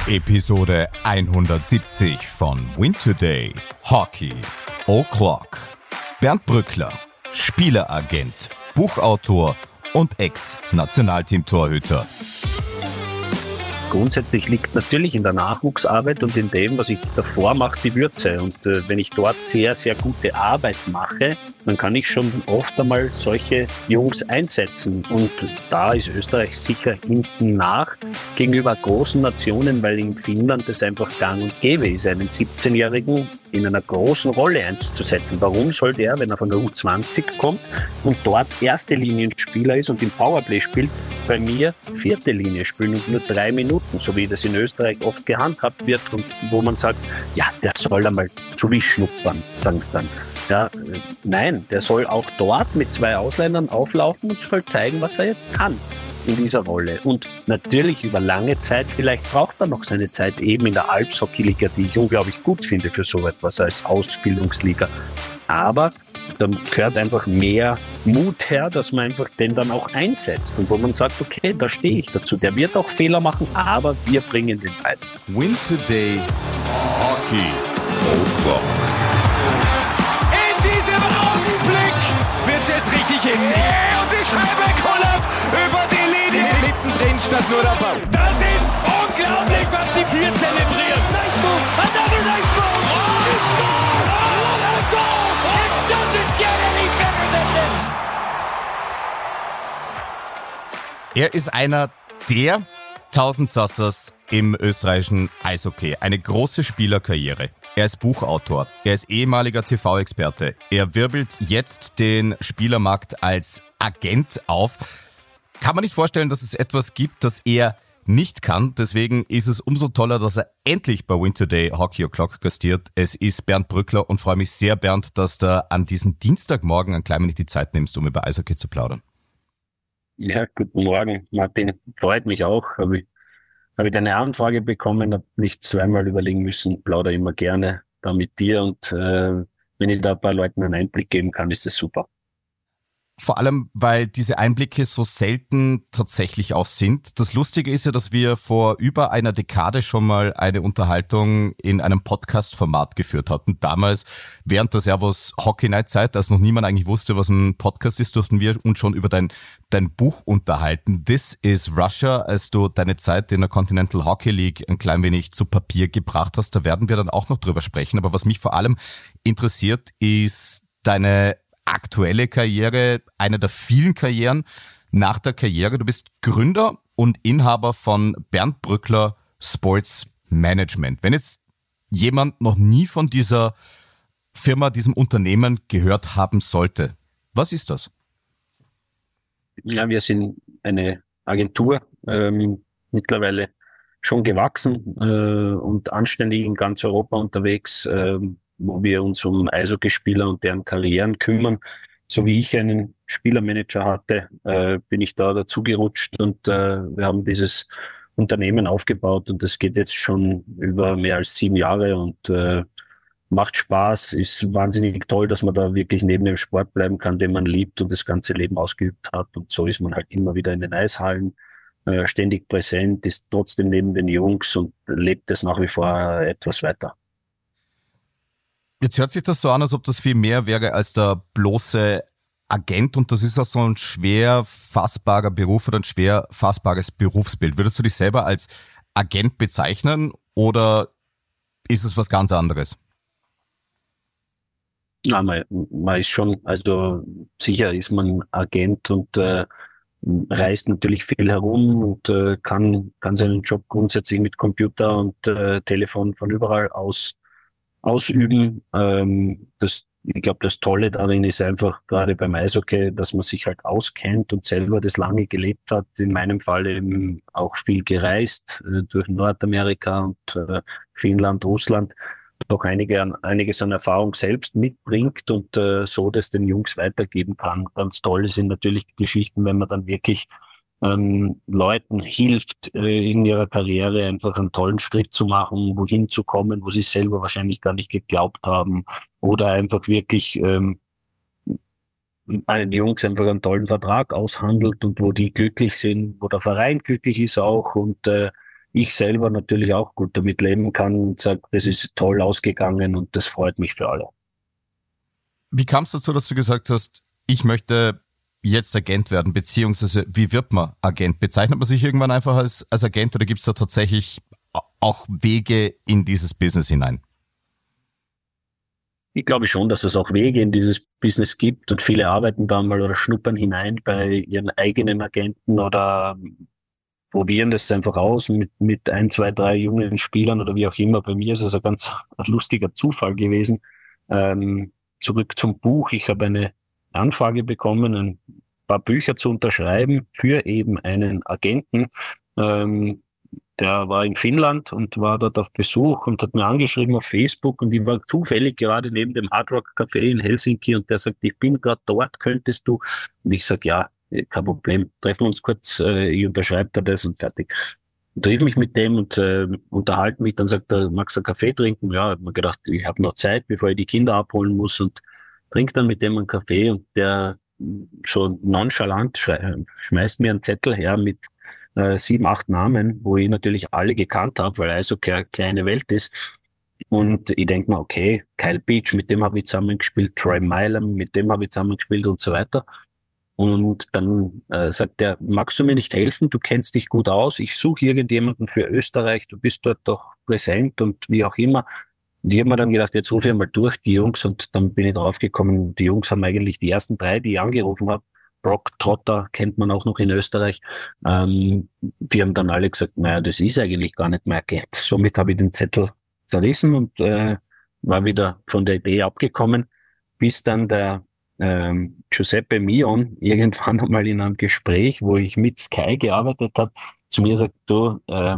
Episode 170 von Win Today Hockey O'Clock. Bernd Brückler, Spieleragent, Buchautor und Ex-Nationalteam-Torhüter. Grundsätzlich liegt natürlich in der Nachwuchsarbeit und in dem, was ich davor mache, die Würze. Und wenn ich dort sehr, sehr gute Arbeit mache, dann kann ich schon oft einmal solche Jungs einsetzen. Und da ist Österreich sicher hinten nach gegenüber großen Nationen, weil in Finnland das einfach gang und gäbe ist, einen 17-Jährigen in einer großen Rolle einzusetzen. Warum soll der, wenn er von der U20 kommt und dort erste Linienspieler ist und im Powerplay spielt, bei mir vierte Linie spielen und nur 3 Minuten, so wie das in Österreich oft gehandhabt wird und wo man sagt, ja, der soll einmal zu wie schnuppern, sagen sie dann. Ja, nein, der soll auch dort mit 2 Ausländern auflaufen und soll zeigen, was er jetzt kann in dieser Rolle. Und natürlich über lange Zeit, vielleicht braucht er noch seine Zeit eben in der Alpshockey-Liga, die ich unglaublich gut finde für so etwas als Ausbildungsliga. Aber da gehört einfach mehr Mut her, dass man einfach den dann auch einsetzt und wo man sagt, okay, da stehe ich dazu. Der wird auch Fehler machen, aber wir bringen den weiter. Win Today Hockey O'Clock. In diesem Augenblick wird es jetzt richtig hitzig. Und die Scheibe kullert über die Linie. Mittendrin stand nur der Ball. Das ist unglaublich, was die hier zelebrieren. Nice move, another nice move. Oh, it's gone. Oh, what a goal. It doesn't get any better than this. Er ist einer der Tausendsassers im österreichischen Eishockey. Eine große Spielerkarriere. Er ist Buchautor. Er ist ehemaliger TV-Experte. Er wirbelt jetzt den Spielermarkt als Agent auf. Kann man nicht vorstellen, dass es etwas gibt, das er nicht kann. Deswegen ist es umso toller, dass er endlich bei Win Today Hockey O'Clock gastiert. Es ist Bernd Brückler und freue mich sehr, Bernd, dass du an diesem Dienstagmorgen ein klein wenig die Zeit nimmst, um über Eishockey zu plaudern. Ja, guten Morgen, Martin. Freut mich auch. Habe ich deine Anfrage bekommen, habe nicht zweimal überlegen müssen, plaudere immer gerne da mit dir und wenn ich da ein paar Leuten einen Einblick geben kann, ist das super. Vor allem, weil diese Einblicke so selten tatsächlich auch sind. Das Lustige ist ja, dass wir vor über einer Dekade schon mal eine Unterhaltung in einem Podcast-Format geführt hatten. Damals, während der Servus Hockey Night Zeit, als noch niemand eigentlich wusste, was ein Podcast ist, durften wir uns schon über dein Buch unterhalten. This is Russia, als du deine Zeit in der Continental Hockey League ein klein wenig zu Papier gebracht hast. Da werden wir dann auch noch drüber sprechen. Aber was mich vor allem interessiert, ist deine aktuelle Karriere, eine der vielen Karrieren nach der Karriere. Du bist Gründer und Inhaber von Bernd Brückler Sports Management. Wenn jetzt jemand noch nie von dieser Firma, diesem Unternehmen gehört haben sollte, was ist das? Ja, wir sind eine Agentur, mittlerweile schon gewachsen und anständig in ganz Europa unterwegs, wo wir uns um Eishockeyspieler und deren Karrieren kümmern. So wie ich einen Spielermanager hatte, bin ich da dazugerutscht und wir haben dieses Unternehmen aufgebaut und das geht jetzt schon über mehr als 7 Jahre und macht Spaß, ist wahnsinnig toll, dass man da wirklich neben dem Sport bleiben kann, den man liebt und das ganze Leben ausgeübt hat und so ist man halt immer wieder in den Eishallen, ständig präsent, ist trotzdem neben den Jungs und lebt es nach wie vor etwas weiter. Jetzt hört sich das so an, als ob das viel mehr wäre als der bloße Agent und das ist auch so ein schwer fassbarer Beruf oder ein schwer fassbares Berufsbild. Würdest du dich selber als Agent bezeichnen oder ist es was ganz anderes? Na, man ist schon, also sicher ist man Agent und reist natürlich viel herum und kann seinen Job grundsätzlich mit Computer und Telefon von überall aus ausüben. Ich glaube, das Tolle darin ist einfach gerade beim Eishockey, dass man sich halt auskennt und selber das lange gelebt hat. In meinem Fall eben auch viel gereist durch Nordamerika und Finnland, Russland. Doch einiges an Erfahrung selbst mitbringt und so das den Jungs weitergeben kann. Ganz toll sind natürlich Geschichten, wenn man dann wirklich Leuten hilft, in ihrer Karriere einfach einen tollen Schritt zu machen, wohin zu kommen, wo sie selber wahrscheinlich gar nicht geglaubt haben oder einfach wirklich den Jungs einfach einen tollen Vertrag aushandelt und wo die glücklich sind, wo der Verein glücklich ist auch und ich selber natürlich auch gut damit leben kann und sage, das ist toll ausgegangen und das freut mich für alle. Wie kam es dazu, dass du gesagt hast, ich möchte jetzt Agent werden, beziehungsweise wie wird man Agent? Bezeichnet man sich irgendwann einfach als Agent oder gibt es da tatsächlich auch Wege in dieses Business hinein? Ich glaube schon, dass es auch Wege in dieses Business gibt und viele arbeiten da mal oder schnuppern hinein bei ihren eigenen Agenten oder probieren das einfach aus mit ein, zwei, drei jungen Spielern oder wie auch immer. Bei mir ist es ein ganz lustiger Zufall gewesen. Zurück zum Buch. Ich habe eine Anfrage bekommen, ein paar Bücher zu unterschreiben für eben einen Agenten. Der war in Finnland und war dort auf Besuch und hat mir angeschrieben auf Facebook und ich war zufällig gerade neben dem Hard Rock Café in Helsinki und der sagt, ich bin gerade dort, könntest du? Und ich sag, ja, kein Problem, treffen wir uns kurz, ich unterschreibe da das und fertig. Und treffe mich mit dem und unterhalte mich, dann sagt er, magst du einen Kaffee trinken? Ja, ich habe mir gedacht, ich habe noch Zeit, bevor ich die Kinder abholen muss und trinke dann mit dem einen Kaffee und der schon nonchalant schmeißt mir einen Zettel her mit 7, 8 Namen, wo ich natürlich alle gekannt habe, weil Eishockey eine kleine Welt ist. Und ich denke mir, okay, Kyle Beach, mit dem habe ich zusammengespielt, Troy Milam, mit dem habe ich zusammengespielt und so weiter. Und dann sagt er, magst du mir nicht helfen? Du kennst dich gut aus. Ich suche irgendjemanden für Österreich. Du bist dort doch präsent und wie auch immer. Und ich habe mir dann gedacht, jetzt rufe ich mal durch die Jungs und dann bin ich draufgekommen, die Jungs haben eigentlich die ersten 3, die ich angerufen habe. Brock Trotter kennt man auch noch in Österreich. Die haben dann alle gesagt, naja, das ist eigentlich gar nicht mehr Agent. Somit habe ich den Zettel zerrissen und war wieder von der Idee abgekommen, bis dann der Giuseppe Mion irgendwann einmal in einem Gespräch, wo ich mit Sky gearbeitet habe, zu mir sagt, du,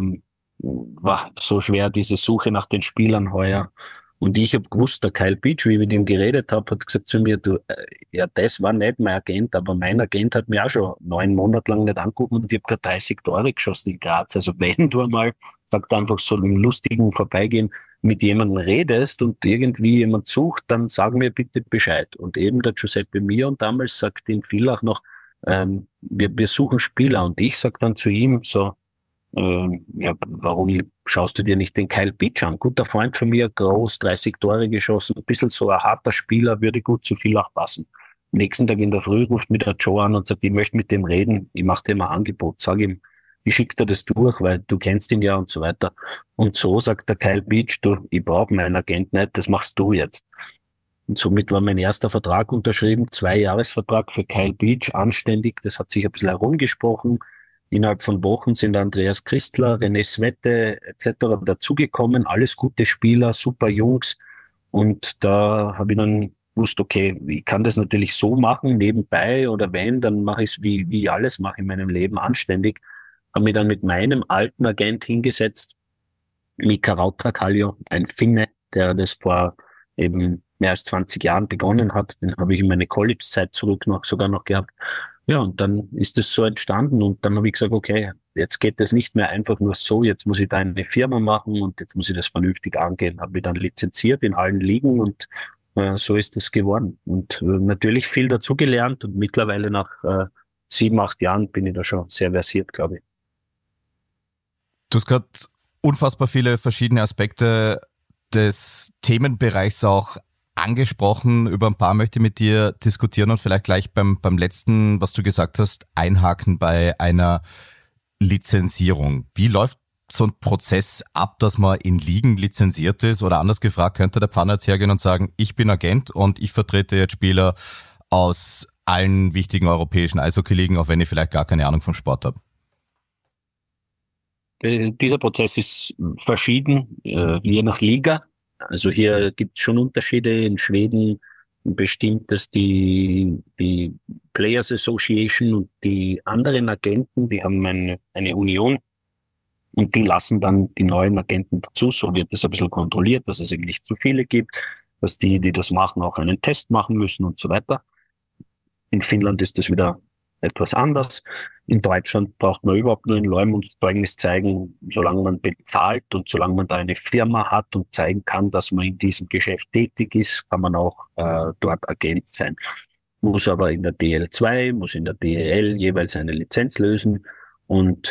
war so schwer diese Suche nach den Spielern heuer. Und ich habe gewusst, der Kyle Beach, wie ich mit ihm geredet habe, hat gesagt zu mir, du, ja, das war nicht mein Agent, aber mein Agent hat mir auch schon 9 Monate lang nicht angeguckt und ich habe gerade 30 Tore geschossen in Graz. Also wenn du einmal, sagt einfach so im lustigen Vorbeigehen, mit jemandem redest und irgendwie jemand sucht, dann sag mir bitte Bescheid. Und eben der Giuseppe Mion damals sagt in Villach noch, wir suchen Spieler. Und ich sag dann zu ihm so, ja, warum schaust du dir nicht den Kyle Beach an? Guter Freund von mir, groß, 30 Tore geschossen, ein bisschen so ein harter Spieler, würde gut zu Villach passen. Am nächsten Tag in der Früh ruft mir der Joe an und sagt, ich möchte mit dem reden, ich mache dir mal ein Angebot, sag ihm, ich schicke dir das durch, weil du kennst ihn ja und so weiter. Und so sagt der Kyle Beach, du, ich brauche meinen Agent nicht, das machst du jetzt. Und somit war mein erster Vertrag unterschrieben, 2-Jahres-Vertrag für Kyle Beach, anständig, das hat sich ein bisschen herumgesprochen. Innerhalb von Wochen sind Andreas Christler, René Svette etc. dazugekommen, alles gute Spieler, super Jungs. Und da habe ich dann gewusst, okay, ich kann das natürlich so machen, nebenbei oder wenn, dann mache ich es wie ich alles mache in meinem Leben, anständig. Habe mich dann mit meinem alten Agent hingesetzt, Mika Rautakallio, ein Finne, der das vor eben mehr als 20 Jahren begonnen hat. Den habe ich in meine College-Zeit zurück sogar noch gehabt. Ja, und dann ist es so entstanden und dann habe ich gesagt, okay, jetzt geht das nicht mehr einfach nur so, jetzt muss ich da eine Firma machen und jetzt muss ich das vernünftig angehen. Habe mich dann lizenziert in allen Ligen und so ist es geworden. Und natürlich viel dazugelernt und mittlerweile nach 7, 8 Jahren bin ich da schon sehr versiert, glaube ich. Du hast gerade unfassbar viele verschiedene Aspekte des Themenbereichs auch angesprochen. Über ein paar möchte ich mit dir diskutieren und vielleicht gleich beim letzten, was du gesagt hast, einhaken bei einer Lizenzierung. Wie läuft so ein Prozess ab, dass man in Ligen lizenziert ist? Oder anders gefragt, könnte der Pfanner jetzt hergehen und sagen, ich bin Agent und ich vertrete jetzt Spieler aus allen wichtigen europäischen Eishockey-Ligen, auch wenn ich vielleicht gar keine Ahnung vom Sport habe? Dieser Prozess ist verschieden, je nach Liga. Also hier gibt es schon Unterschiede. In Schweden bestimmt das die Players Association und die anderen Agenten, die haben eine Union und die lassen dann die neuen Agenten dazu. So wird das ein bisschen kontrolliert, dass es eben nicht zu viele gibt, dass die das machen, auch einen Test machen müssen und so weiter. In Finnland ist das wieder etwas anders. In Deutschland braucht man überhaupt nur ein Leumundszeugnis zeigen, solange man bezahlt und solange man da eine Firma hat und zeigen kann, dass man in diesem Geschäft tätig ist, kann man auch dort Agent sein. Muss aber in der DL2, muss in der DEL jeweils eine Lizenz lösen und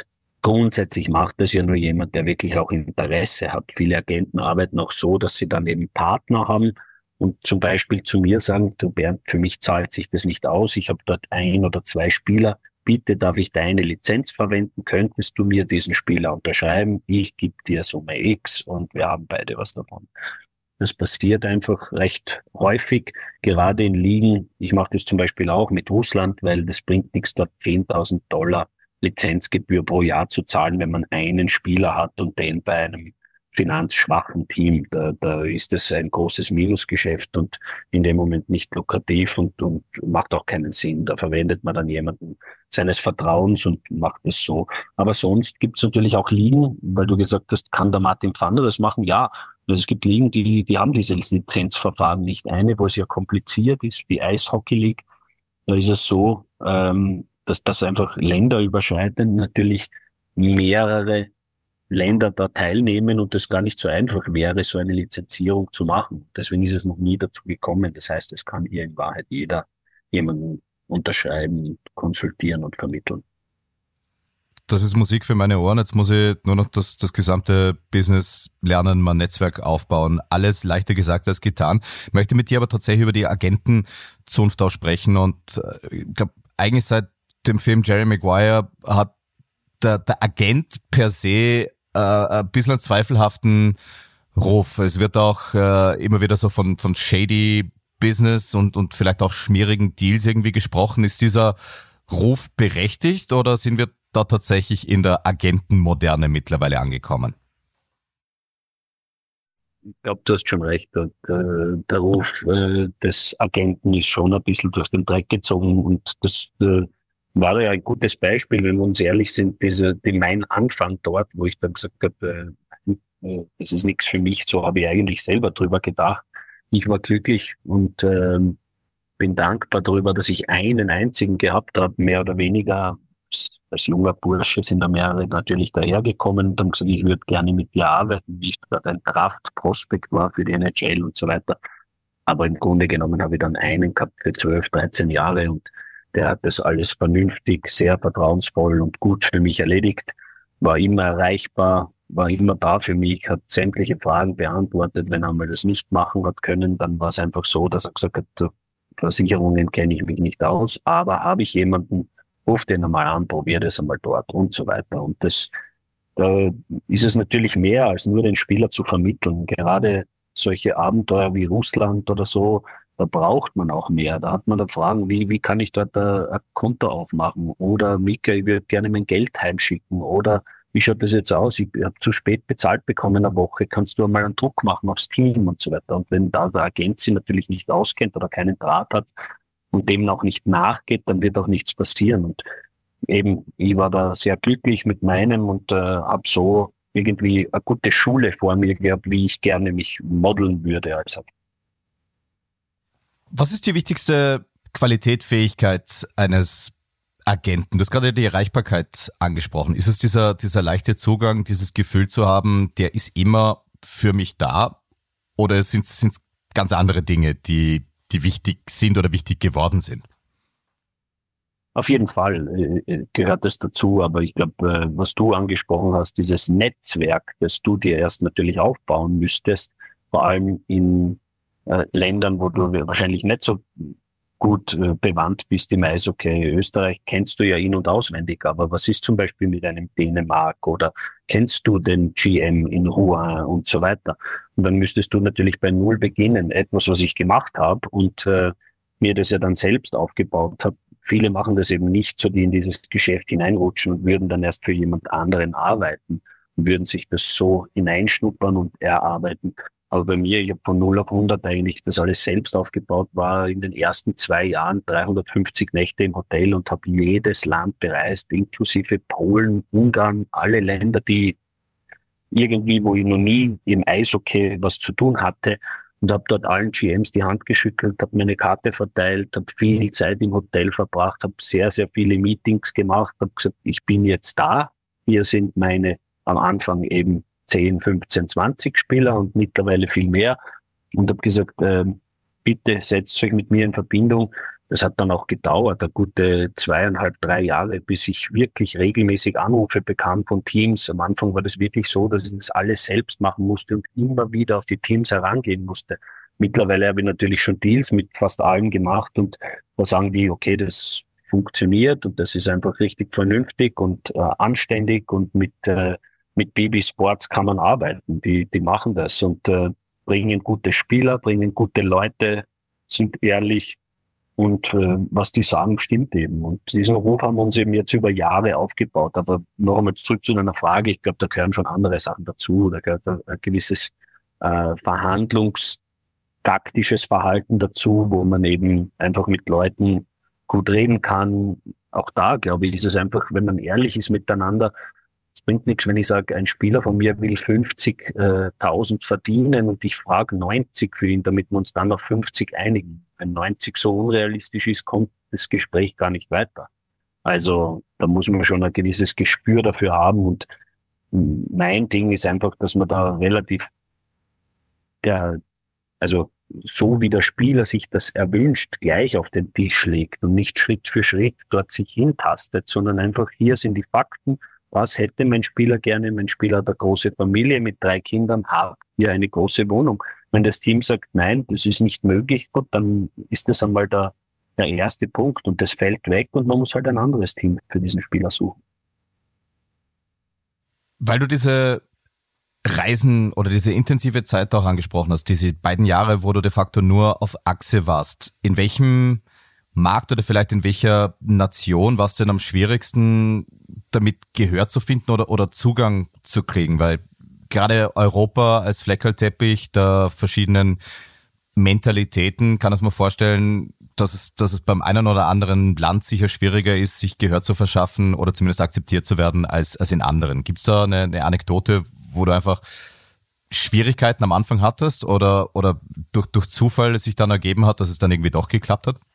grundsätzlich macht das ja nur jemand, der wirklich auch Interesse hat. Viele Agenten arbeiten auch so, dass sie dann eben Partner haben und zum Beispiel zu mir sagen, du Bernd, für mich zahlt sich das nicht aus, ich habe dort 1 oder 2 Spieler, bitte darf ich deine Lizenz verwenden, könntest du mir diesen Spieler unterschreiben, ich gebe dir Summe X und wir haben beide was davon. Das passiert einfach recht häufig, gerade in Ligen. Ich mache das zum Beispiel auch mit Russland, weil das bringt nichts, dort $10.000 Lizenzgebühr pro Jahr zu zahlen, wenn man einen Spieler hat und den bei einem finanzschwachen Team. Da ist es ein großes Minusgeschäft und in dem Moment nicht lukrativ und macht auch keinen Sinn. Da verwendet man dann jemanden seines Vertrauens und macht es so. Aber sonst gibt es natürlich auch Ligen, weil du gesagt hast, kann der Martin Pfander das machen? Ja, also es gibt Ligen, die haben diese Lizenzverfahren nicht. Eine, wo es ja kompliziert ist, die Eishockey League. Da ist es so, dass das einfach länderüberschreitend natürlich mehrere Länder da teilnehmen und es gar nicht so einfach wäre, so eine Lizenzierung zu machen. Deswegen ist es noch nie dazu gekommen. Das heißt, es kann hier in Wahrheit jeder jemanden unterschreiben, konsultieren und vermitteln. Das ist Musik für meine Ohren. Jetzt muss ich nur noch das gesamte Business lernen, mein Netzwerk aufbauen. Alles leichter gesagt als getan. Ich möchte mit dir aber tatsächlich über die Agentenzunft auch sprechen und ich glaube, eigentlich seit dem Film Jerry Maguire hat der Agent per se ein bisschen einen zweifelhaften Ruf. Es wird auch immer wieder so von shady Business und vielleicht auch schmierigen Deals irgendwie gesprochen. Ist dieser Ruf berechtigt oder sind wir da tatsächlich in der Agentenmoderne mittlerweile angekommen? Ich glaube, du hast schon recht. Der Ruf des Agenten ist schon ein bisschen durch den Dreck gezogen und das war ja ein gutes Beispiel, wenn wir uns ehrlich sind, mein Anfang dort, wo ich dann gesagt habe, das ist nichts für mich, so habe ich eigentlich selber drüber gedacht. Ich war glücklich und bin dankbar darüber, dass ich einen einzigen gehabt habe, mehr oder weniger. Als junger Bursche sind da mehrere natürlich dahergekommen und haben gesagt, ich würde gerne mit dir arbeiten, wie ich gerade ein Draft-Prospekt war für die NHL und so weiter. Aber im Grunde genommen habe ich dann einen gehabt für 12, 13 Jahre und der hat das alles vernünftig, sehr vertrauensvoll und gut für mich erledigt, war immer erreichbar, war immer da für mich, hat sämtliche Fragen beantwortet. Wenn er mal das nicht machen hat können, dann war es einfach so, dass er gesagt hat, Versicherungen kenne ich mich nicht aus, aber habe ich jemanden, ruf den einmal an, probier das einmal dort und so weiter. Und da ist es natürlich mehr als nur den Spieler zu vermitteln. Gerade solche Abenteuer wie Russland oder so, da braucht man auch mehr. Da hat man da Fragen, wie kann ich dort ein Konto aufmachen? Oder Mika, ich würde gerne mein Geld heimschicken. Oder wie schaut das jetzt aus? Ich habe zu spät bezahlt bekommen eine Woche. Kannst du einmal einen Druck machen aufs Team und so weiter? Und wenn da der Agent sich natürlich nicht auskennt oder keinen Draht hat und dem auch nicht nachgeht, dann wird auch nichts passieren. Und eben, ich war da sehr glücklich mit meinem und habe so irgendwie eine gute Schule vor mir gehabt, wie ich gerne mich modeln würde als Agent. Was ist die wichtigste Qualität, Fähigkeit eines Agenten? Du hast gerade die Erreichbarkeit angesprochen. Ist es dieser leichte Zugang, dieses Gefühl zu haben, der ist immer für mich da? Oder sind es ganz andere Dinge, die wichtig sind oder wichtig geworden sind? Auf jeden Fall gehört das dazu, aber ich glaube, was du angesprochen hast, dieses Netzwerk, das du dir erst natürlich aufbauen müsstest, vor allem in Ländern, wo du wahrscheinlich nicht so gut bewandt bist im Eishockey. Österreich kennst du ja in- und auswendig, aber was ist zum Beispiel mit einem Dänemark oder kennst du den GM in Rouen und so weiter? Und dann müsstest du natürlich bei Null beginnen, etwas, was ich gemacht habe und mir das ja dann selbst aufgebaut habe. Viele machen das eben nicht so, die in dieses Geschäft hineinrutschen und würden dann erst für jemand anderen arbeiten und würden sich das so hineinschnuppern und erarbeiten. Aber bei mir, ich habe von 0 auf 100 eigentlich das alles selbst aufgebaut, war in den ersten 2 Jahren 350 Nächte im Hotel und habe jedes Land bereist, inklusive Polen, Ungarn, alle Länder, die irgendwie, wo ich noch nie im Eishockey was zu tun hatte, und habe dort allen GMs die Hand geschüttelt, habe mir eine Karte verteilt, habe viel Zeit im Hotel verbracht, habe sehr, sehr viele Meetings gemacht, habe gesagt, ich bin jetzt da, hier sind meine am Anfang eben 10, 15, 20 Spieler und mittlerweile viel mehr und habe gesagt, bitte setzt euch mit mir in Verbindung, Das hat dann auch gedauert, eine gute 2,5, 3 Jahre, bis ich wirklich regelmäßig Anrufe bekam von Teams. Am Anfang war das wirklich so, dass ich das alles selbst machen musste und immer wieder auf die Teams herangehen musste. Mittlerweile habe ich natürlich schon Deals mit fast allen gemacht und da sagen die, okay, das funktioniert und das ist einfach richtig vernünftig und anständig und mit BB Sports kann man arbeiten. Die machen das und bringen gute Spieler, bringen gute Leute, sind ehrlich und was die sagen, stimmt eben. Und diesen Ruf haben wir uns eben jetzt über Jahre aufgebaut. Aber noch einmal zurück zu deiner Frage, ich glaube, da gehören schon andere Sachen dazu. Da gehört ein gewisses verhandlungstaktisches Verhalten dazu, wo man eben einfach mit Leuten gut reden kann. Auch da, glaube ich, ist es einfach, wenn man ehrlich ist miteinander, es bringt nichts, wenn ich sage, ein Spieler von mir will 50.000 verdienen und ich frage 90 für ihn, damit wir uns dann auf 50 einigen. Wenn 90 so unrealistisch ist, kommt das Gespräch gar nicht weiter. Also da muss man schon ein gewisses Gespür dafür haben und mein Ding ist einfach, dass man da relativ, also so wie der Spieler sich das erwünscht, gleich auf den Tisch legt und nicht Schritt für Schritt dort sich hintastet, sondern einfach hier sind die Fakten. Was hätte mein Spieler gerne? Mein Spieler hat eine große Familie mit 3 Kindern, hat hier eine große Wohnung. Wenn das Team sagt, nein, das ist nicht möglich, gut, dann ist das einmal der erste Punkt und das fällt weg und man muss halt ein anderes Team für diesen Spieler suchen. Weil du diese Reisen oder diese intensive Zeit auch angesprochen hast, diese beiden Jahre, wo du de facto nur auf Achse warst, in welchem Markt oder vielleicht in welcher Nation war es denn am schwierigsten, damit Gehör zu finden oder Zugang zu kriegen? Weil gerade Europa als Fleckerlteppich der verschiedenen Mentalitäten, kann es mir vorstellen, dass es beim einen oder anderen Land sicher schwieriger ist, sich Gehör zu verschaffen oder zumindest akzeptiert zu werden als in anderen. Gibt es da eine Anekdote, wo du einfach Schwierigkeiten am Anfang hattest oder durch Zufall es sich dann ergeben hat, dass es dann irgendwie doch geklappt hat?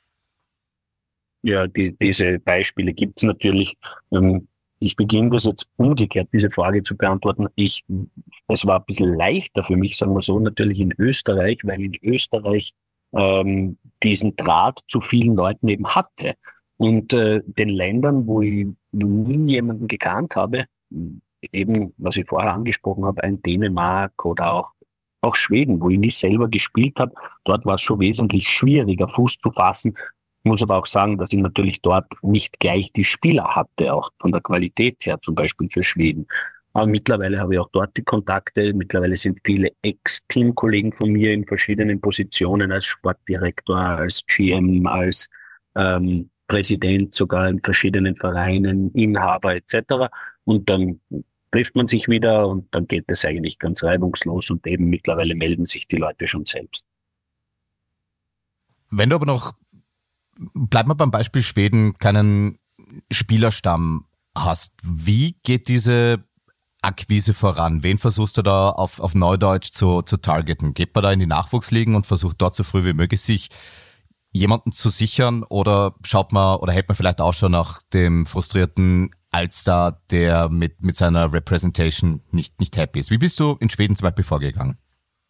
Ja, diese Beispiele gibt's natürlich. Ich beginne das jetzt umgekehrt, diese Frage zu beantworten. Es war ein bisschen leichter für mich, sagen wir so, natürlich in Österreich, weil in Österreich diesen Draht zu vielen Leuten eben hatte. Und den Ländern, wo ich nie jemanden gekannt habe, eben, was ich vorher angesprochen habe, ein Dänemark oder auch Schweden, wo ich nie selber gespielt habe, dort war es schon wesentlich schwieriger, Fuß zu fassen. Ich muss aber auch sagen, dass ich natürlich dort nicht gleich die Spieler hatte, auch von der Qualität her, zum Beispiel für Schweden. Aber mittlerweile habe ich auch dort die Kontakte. Mittlerweile sind viele Ex-Teamkollegen von mir in verschiedenen Positionen als Sportdirektor, als GM, als Präsident sogar in verschiedenen Vereinen, Inhaber etc. Und dann trifft man sich wieder und dann geht es eigentlich ganz reibungslos und eben mittlerweile melden sich die Leute schon selbst. Wenn du aber noch, bleib mal beim Beispiel Schweden, keinen Spielerstamm hast, wie geht diese Akquise voran? Wen versuchst du da auf Neudeutsch zu targeten? Geht man da in die Nachwuchsligen und versucht dort so früh wie möglich sich jemanden zu sichern oder schaut man oder hält man vielleicht auch schon nach dem frustrierten Allstar, der mit seiner Representation nicht happy ist? Wie bist du in Schweden zum Beispiel vorgegangen?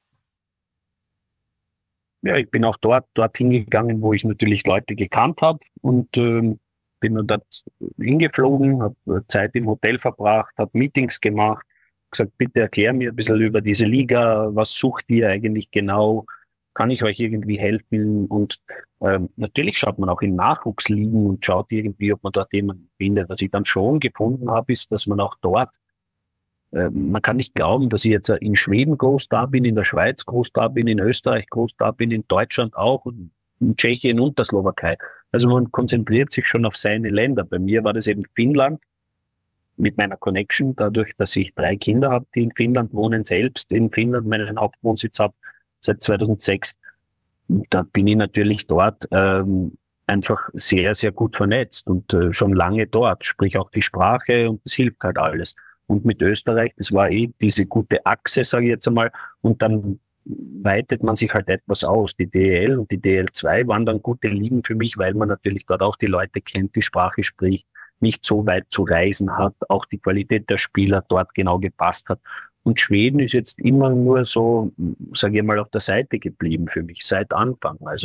Ja, ich bin auch dorthin gegangen, wo ich natürlich Leute gekannt habe und bin dann dort hingeflogen, habe Zeit im Hotel verbracht, habe Meetings gemacht, gesagt, bitte erklär mir ein bisschen über diese Liga, was sucht ihr eigentlich genau, kann ich euch irgendwie helfen? Und natürlich schaut man auch in Nachwuchsligen und schaut irgendwie, ob man dort jemanden findet. Was ich dann schon gefunden habe, ist, dass man auch dort, man kann nicht glauben, dass ich jetzt in Schweden groß da bin, in der Schweiz groß da bin, in Österreich groß da bin, in Deutschland auch und in Tschechien und der Slowakei. Also man konzentriert sich schon auf seine Länder. Bei mir war das eben Finnland mit meiner Connection, dadurch, dass ich 3 Kinder habe, die in Finnland wohnen, selbst in Finnland meinen Hauptwohnsitz habe seit 2006. Und da bin ich natürlich dort einfach sehr, sehr gut vernetzt und schon lange dort, sprich auch die Sprache und das hilft halt alles. Und mit Österreich, das war diese gute Achse, sage ich jetzt einmal, und dann weitet man sich halt etwas aus. Die DEL und die DL2 waren dann gute Ligen für mich, weil man natürlich dort auch die Leute kennt, die Sprache spricht, nicht so weit zu reisen hat, auch die Qualität der Spieler dort genau gepasst hat. Und Schweden ist jetzt immer nur so, sage ich mal, auf der Seite geblieben für mich, seit Anfang. Also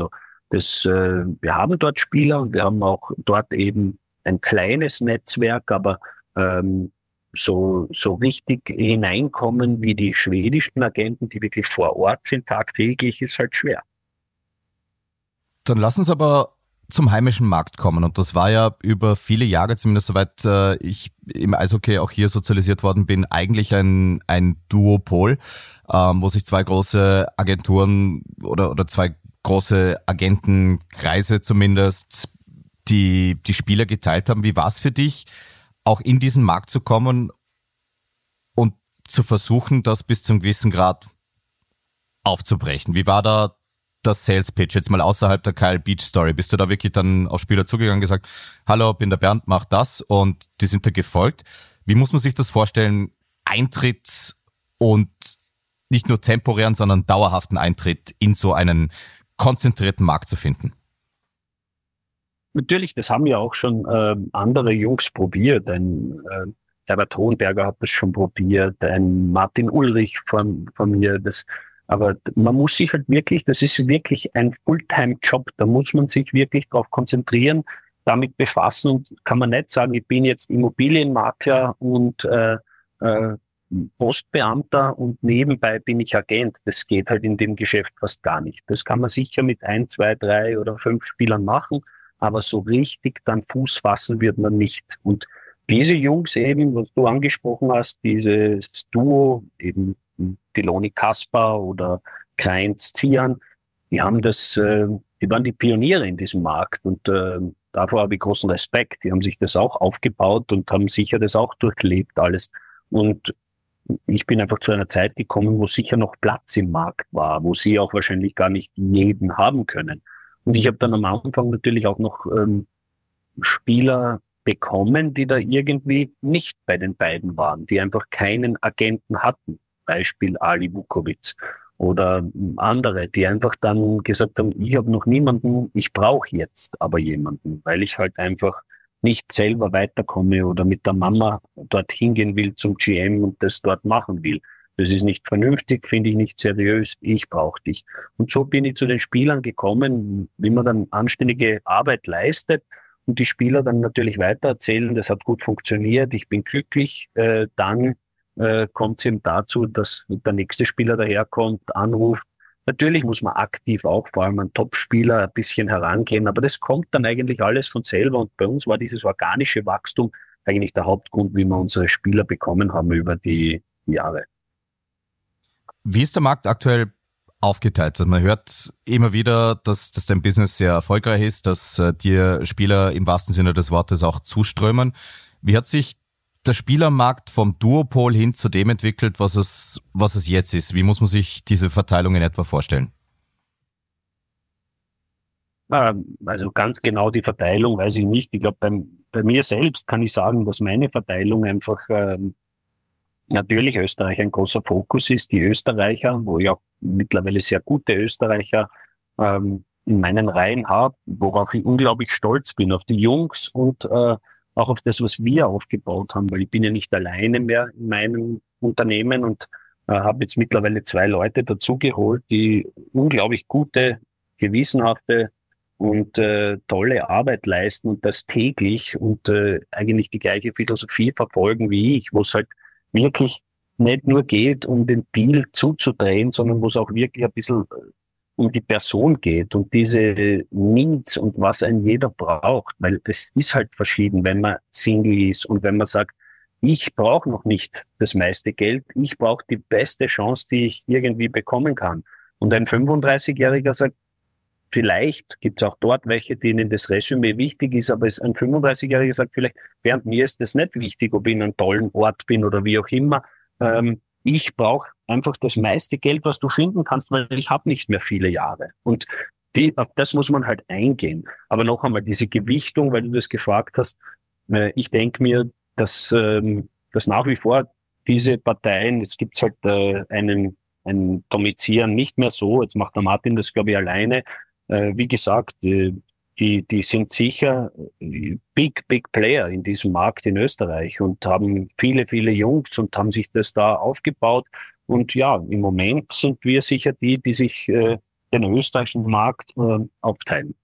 wir haben dort Spieler und wir haben auch dort eben ein kleines Netzwerk, aber so richtig hineinkommen wie die schwedischen Agenten, die wirklich vor Ort sind, tagtäglich, ist halt schwer. Dann lass uns aber zum heimischen Markt kommen. Und das war ja über viele Jahre, zumindest soweit ich im Eishockey auch hier sozialisiert worden bin, eigentlich ein Duopol, wo sich zwei große Agenturen oder zwei große Agentenkreise zumindest die Spieler geteilt haben. Wie war es für dich, auch in diesen Markt zu kommen und zu versuchen, das bis zum gewissen Grad aufzubrechen? Wie war da das Sales Pitch, jetzt mal außerhalb der Kyle Beach Story? Bist du da wirklich dann auf Spieler zugegangen und gesagt, hallo, bin der Bernd, mach das, und die sind da gefolgt? Wie muss man sich das vorstellen, Eintritt und nicht nur temporären, sondern dauerhaften Eintritt in so einen konzentrierten Markt zu finden? Natürlich, das haben ja auch schon andere Jungs probiert. Ein Herbert Hohenberger hat das schon probiert, ein Martin Ulrich von mir. Aber man muss sich halt wirklich, das ist wirklich ein Fulltime-Job. Da muss man sich wirklich darauf konzentrieren, damit befassen. Und kann man nicht sagen, ich bin jetzt Immobilienmakler und Postbeamter und nebenbei bin ich Agent. Das geht halt in dem Geschäft fast gar nicht. Das kann man sicher mit 1, 2, 3 oder 5 Spielern machen, aber so richtig dann Fuß fassen wird man nicht. Und diese Jungs eben, was du angesprochen hast, dieses Duo, eben Deloni Kaspar oder Kleins Zian, die waren die Pioniere in diesem Markt und davor habe ich großen Respekt. Die haben sich das auch aufgebaut und haben sicher das auch durchlebt alles. Und ich bin einfach zu einer Zeit gekommen, wo sicher noch Platz im Markt war, wo sie auch wahrscheinlich gar nicht jeden haben können. Und ich habe dann am Anfang natürlich auch noch Spieler bekommen, die da irgendwie nicht bei den beiden waren, die einfach keinen Agenten hatten. Beispiel Ali Vukovic oder andere, die einfach dann gesagt haben, ich habe noch niemanden, ich brauche jetzt aber jemanden, weil ich halt einfach nicht selber weiterkomme oder mit der Mama dorthin gehen will zum GM und das dort machen will. Das ist nicht vernünftig, finde ich nicht seriös, ich brauche dich. Und so bin ich zu den Spielern gekommen, wie man dann anständige Arbeit leistet und die Spieler dann natürlich weitererzählen, das hat gut funktioniert, ich bin glücklich, dann kommt es eben dazu, dass der nächste Spieler daherkommt, anruft. Natürlich muss man aktiv auch, vor allem an Top-Spieler, ein bisschen herangehen, aber das kommt dann eigentlich alles von selber und bei uns war dieses organische Wachstum eigentlich der Hauptgrund, wie wir unsere Spieler bekommen haben über die Jahre. Wie ist der Markt aktuell aufgeteilt? Also man hört immer wieder, dass dein Business sehr erfolgreich ist, dass dir Spieler im wahrsten Sinne des Wortes auch zuströmen. Wie hat sich der Spielermarkt vom Duopol hin zu dem entwickelt, was es jetzt ist? Wie muss man sich diese Verteilung in etwa vorstellen? Also ganz genau die Verteilung weiß ich nicht. Ich glaube, bei mir selbst kann ich sagen, dass meine Verteilung einfach natürlich Österreich ein großer Fokus ist. Die Österreicher, wo ich auch mittlerweile sehr gute Österreicher in meinen Reihen habe, worauf ich unglaublich stolz bin, auf die Jungs und auch auf das, was wir aufgebaut haben, weil ich bin ja nicht alleine mehr in meinem Unternehmen und habe jetzt mittlerweile 2 Leute dazugeholt, die unglaublich gute, gewissenhafte und tolle Arbeit leisten und das täglich und eigentlich die gleiche Philosophie verfolgen wie ich, wo es halt wirklich nicht nur geht, um den Deal zuzudrehen, sondern wo es auch wirklich ein bisschen um die Person geht und diese Needs und was ein jeder braucht, weil das ist halt verschieden, wenn man Single ist und wenn man sagt, ich brauche noch nicht das meiste Geld, ich brauche die beste Chance, die ich irgendwie bekommen kann. Und ein 35-Jähriger sagt, vielleicht gibt es auch dort welche, denen das Resümee wichtig ist, aber ein 35-Jähriger sagt vielleicht, während mir ist das nicht wichtig, ob ich in einem tollen Ort bin oder wie auch immer, ich brauche einfach das meiste Geld, was du finden kannst, weil ich habe nicht mehr viele Jahre. Und auf das muss man halt eingehen. Aber noch einmal, diese Gewichtung, weil du das gefragt hast, ich denke mir, dass nach wie vor diese Parteien, jetzt gibt's halt einen Domizieren nicht mehr so, jetzt macht der Martin das, glaube ich, alleine. Wie gesagt, die sind sicher big Player in diesem Markt in Österreich und haben viele Jungs und haben sich das da aufgebaut. Und ja, im Moment sind wir sicher die sich den österreichischen Markt aufteilen.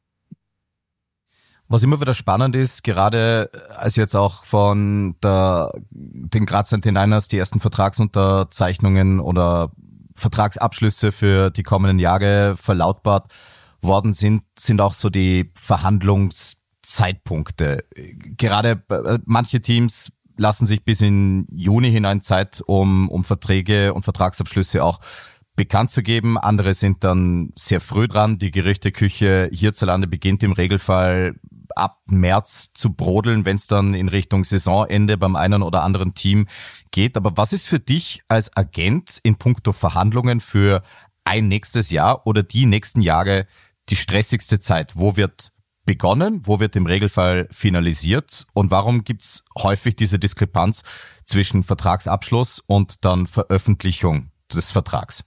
Was immer wieder spannend ist, gerade als jetzt auch von den Graz 99ers die ersten Vertragsunterzeichnungen oder Vertragsabschlüsse für die kommenden Jahre verlautbart worden sind auch so die Verhandlungszeitpunkte. Gerade manche Teams lassen sich bis in Juni hinein Zeit, um Verträge und Vertragsabschlüsse auch bekannt zu geben. Andere sind dann sehr früh dran. Die Gerüchteküche hierzulande beginnt im Regelfall ab März zu brodeln, wenn es dann in Richtung Saisonende beim einen oder anderen Team geht. Aber was ist für dich als Agent in puncto Verhandlungen für ein nächstes Jahr oder die nächsten Jahre die stressigste Zeit? Wo wird begonnen? Wo wird im Regelfall finalisiert? Und warum gibt's häufig diese Diskrepanz zwischen Vertragsabschluss und dann Veröffentlichung des Vertrags?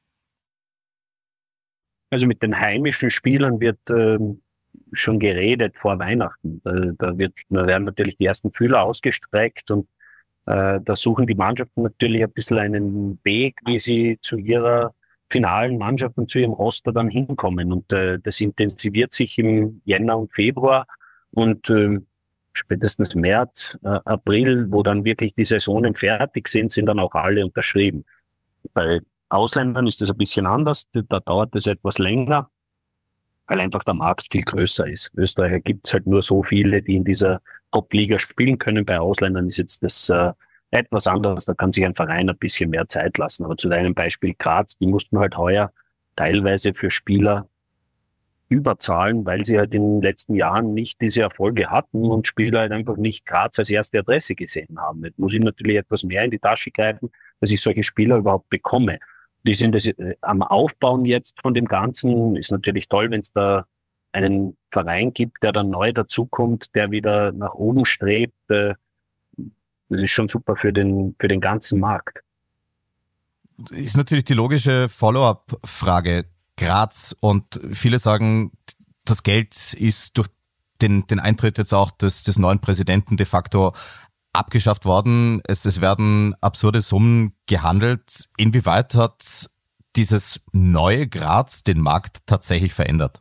Also mit den heimischen Spielern wird schon geredet vor Weihnachten. Da werden natürlich die ersten Fühler ausgestreckt und da suchen die Mannschaften natürlich ein bisschen einen Weg, wie sie zu ihrer finalen Mannschaft und zu ihrem Roster dann hinkommen. Und das intensiviert sich im Jänner und Februar und spätestens März, April, wo dann wirklich die Saisonen fertig sind dann auch alle unterschrieben. Bei Ausländern ist das ein bisschen anders, da dauert es etwas länger, weil einfach der Markt viel größer ist. Österreicher gibt es halt nur so viele, die in dieser Top-Liga spielen können. Bei Ausländern ist jetzt das etwas anderes, da kann sich ein Verein ein bisschen mehr Zeit lassen. Aber zu deinem Beispiel Graz, die mussten halt heuer teilweise für Spieler überzahlen, weil sie halt in den letzten Jahren nicht diese Erfolge hatten und Spieler halt einfach nicht Graz als erste Adresse gesehen haben. Jetzt muss ich natürlich etwas mehr in die Tasche greifen, dass ich solche Spieler überhaupt bekomme. Die sind am Aufbauen jetzt von dem Ganzen. Ist natürlich toll, wenn es da einen Verein gibt, der dann neu dazukommt, der wieder nach oben strebt. Das ist schon super für den ganzen Markt. Ist natürlich die logische Follow-up-Frage. Graz, und viele sagen, das Geld ist durch den Eintritt jetzt auch des neuen Präsidenten de facto abgeschafft worden. Es werden absurde Summen gehandelt. Inwieweit hat dieses neue Graz den Markt tatsächlich verändert?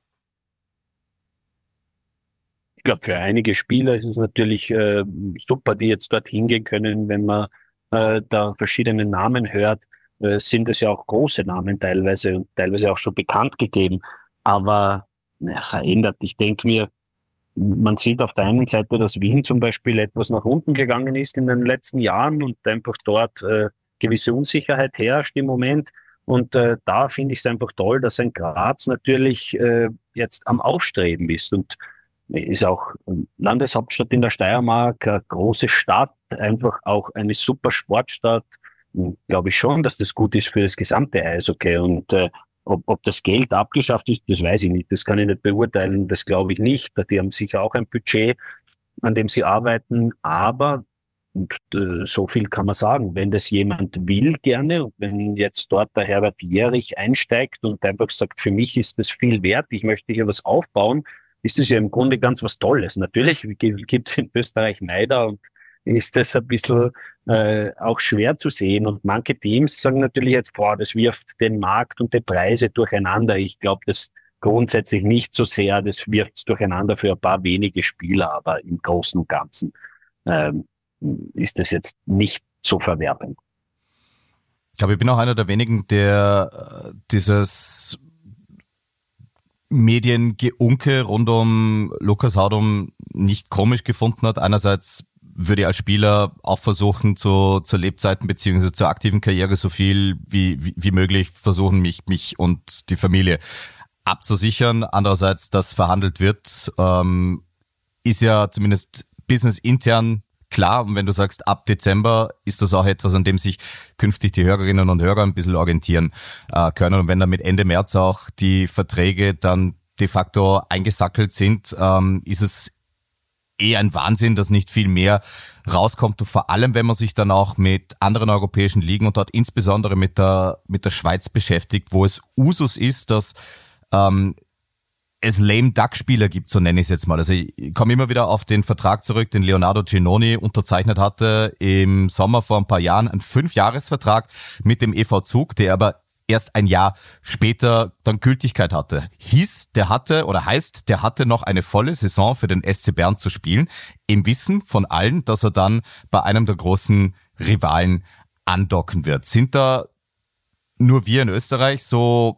Ich glaube, für einige Spieler ist es natürlich super, die jetzt dorthin gehen können, wenn man da verschiedene Namen hört. Sind es ja auch große Namen teilweise und teilweise auch schon bekannt gegeben. Aber verändert. Ich denke mir, man sieht auf der einen Seite, dass Wien zum Beispiel etwas nach unten gegangen ist in den letzten Jahren und einfach dort gewisse Unsicherheit herrscht im Moment. Und da finde ich es einfach toll, dass ein Graz natürlich jetzt am Aufstreben ist und ist auch Landeshauptstadt in der Steiermark, eine große Stadt, einfach auch eine super Sportstadt. Glaube ich schon, dass das gut ist für das gesamte Eishockey. Und ob das Geld abgeschafft ist, das weiß ich nicht. Das kann ich nicht beurteilen. Das glaube ich nicht. Die haben sicher auch ein Budget, an dem sie arbeiten. Aber so viel kann man sagen. Wenn das jemand will, gerne. Und wenn jetzt dort der Herbert Jährich einsteigt und einfach sagt, für mich ist das viel wert, ich möchte hier was aufbauen, ist das ja im Grunde ganz was Tolles. Natürlich gibt es in Österreich Neider und ist das ein bisschen auch schwer zu sehen. Und manche Teams sagen natürlich jetzt, das wirft den Markt und die Preise durcheinander. Ich glaube, das grundsätzlich nicht so sehr. Das wirft es durcheinander für ein paar wenige Spieler, aber im Großen und Ganzen ist das jetzt nicht so verwerfend. Ich glaube, ich bin auch einer der wenigen, der dieses Mediengeunke rund um Lukas Haudum nicht komisch gefunden hat. Einerseits würde ich als Spieler auch versuchen, zu Lebzeiten beziehungsweise zur aktiven Karriere so viel wie möglich versuchen, mich und die Familie abzusichern. Andererseits, dass verhandelt wird, ist ja zumindest businessintern klar. Und wenn du sagst, ab Dezember ist das auch etwas, an dem sich künftig die Hörerinnen und Hörer ein bisschen orientieren können. Und wenn dann mit Ende März auch die Verträge dann de facto eingesackelt sind, ist es ein Wahnsinn, dass nicht viel mehr rauskommt. Und vor allem, wenn man sich dann auch mit anderen europäischen Ligen und dort insbesondere mit der Schweiz beschäftigt, wo es Usus ist, dass es Lame-Duck-Spieler gibt, so nenne ich es jetzt mal. Also ich komme immer wieder auf den Vertrag zurück, den Leonardo Ginoni unterzeichnet hatte im Sommer vor ein paar Jahren, ein 5-Jahres-Vertrag mit dem EV Zug, der aber erst ein Jahr später dann Gültigkeit hatte. Der hatte noch eine volle Saison für den SC Bern zu spielen, im Wissen von allen, dass er dann bei einem der großen Rivalen andocken wird. Sind da nur wir in Österreich so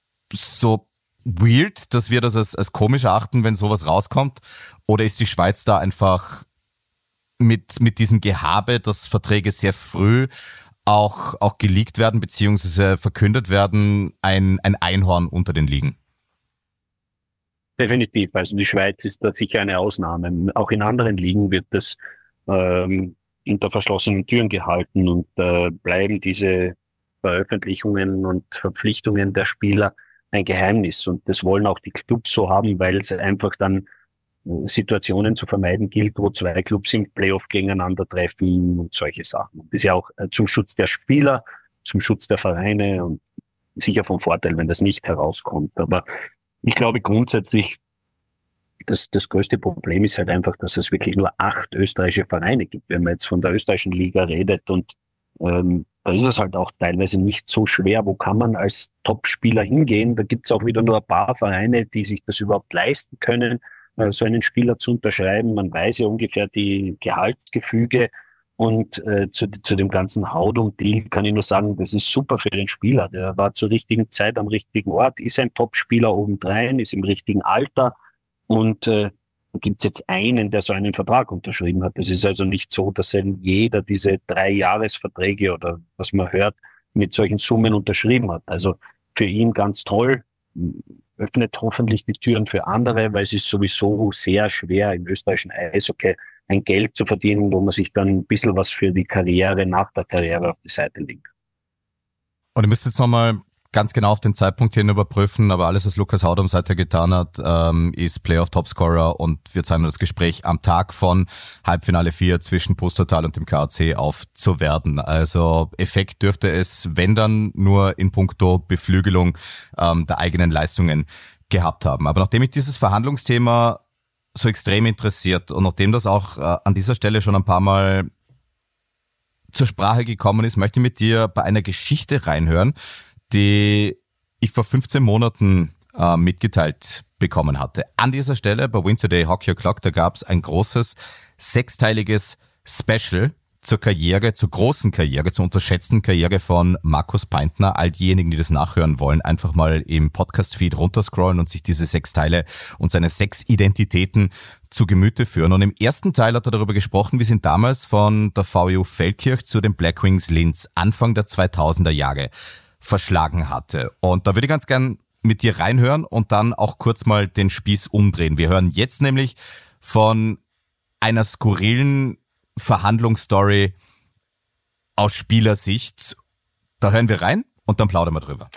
weird, dass wir das als komisch erachten, wenn sowas rauskommt? Oder ist die Schweiz da einfach mit diesem Gehabe, dass Verträge sehr früh auch geleakt werden bzw. verkündet werden, ein Einhorn unter den Ligen? Definitiv. Also die Schweiz ist da sicher eine Ausnahme. Auch in anderen Ligen wird das hinter verschlossenen Türen gehalten und bleiben diese Veröffentlichungen und Verpflichtungen der Spieler ein Geheimnis. Und das wollen auch die Clubs so haben, weil es einfach dann Situationen zu vermeiden gilt, wo zwei Clubs im Playoff gegeneinander treffen und solche Sachen. Das ist ja auch zum Schutz der Spieler, zum Schutz der Vereine und sicher vom Vorteil, wenn das nicht herauskommt. Aber ich glaube grundsätzlich, das größte Problem ist halt einfach, dass es wirklich nur 8 österreichische Vereine gibt, wenn man jetzt von der österreichischen Liga redet. Und da ist es halt auch teilweise nicht so schwer. Wo kann man als Top-Spieler hingehen? Da gibt es auch wieder nur ein paar Vereine, die sich das überhaupt leisten können, so einen Spieler zu unterschreiben. Man weiß ja ungefähr die Gehaltsgefüge und zu dem ganzen Haudum-Deal kann ich nur sagen, das ist super für den Spieler. Der war zur richtigen Zeit am richtigen Ort, ist ein Top-Spieler obendrein, ist im richtigen Alter und da gibt es jetzt einen, der so einen Vertrag unterschrieben hat. Es ist also nicht so, dass jeder diese 3-Jahres-Verträge oder was man hört, mit solchen Summen unterschrieben hat. Also für ihn ganz toll, öffnet hoffentlich die Türen für andere, weil es ist sowieso sehr schwer im österreichischen Eishockey ein Geld zu verdienen, wo man sich dann ein bisschen was für die Karriere, nach der Karriere auf die Seite legt. Und ihr müsst jetzt nochmal ganz genau auf den Zeitpunkt hin überprüfen, aber alles, was Lukas Haudum seither getan hat, ist Playoff-Topscorer und wir zeigen das Gespräch am Tag von Halbfinale 4 zwischen Pustertal und dem KAC aufzuwerten. Also Effekt dürfte es, wenn dann, nur in puncto Beflügelung der eigenen Leistungen gehabt haben. Aber nachdem mich dieses Verhandlungsthema so extrem interessiert und nachdem das auch an dieser Stelle schon ein paar Mal zur Sprache gekommen ist, möchte ich mit dir bei einer Geschichte reinhören, die ich vor 15 Monaten mitgeteilt bekommen hatte. An dieser Stelle bei Win Today Hockey O'Clock, da gab es ein großes 6-teiliges Special zur großen Karriere, zur unterschätzten Karriere von Markus Peintner. All diejenigen, die das nachhören wollen, einfach mal im Podcast-Feed runterscrollen und sich diese 6 Teile und seine 6 Identitäten zu Gemüte führen. Und im ersten Teil hat er darüber gesprochen, wie sie ihn damals von der VU Feldkirch zu den Black Wings Linz Anfang der 2000er Jahre verschlagen hatte. Und da würde ich ganz gern mit dir reinhören und dann auch kurz mal den Spieß umdrehen. Wir hören jetzt nämlich von einer skurrilen Verhandlungsstory aus Spielersicht. Da hören wir rein und dann plaudern wir drüber.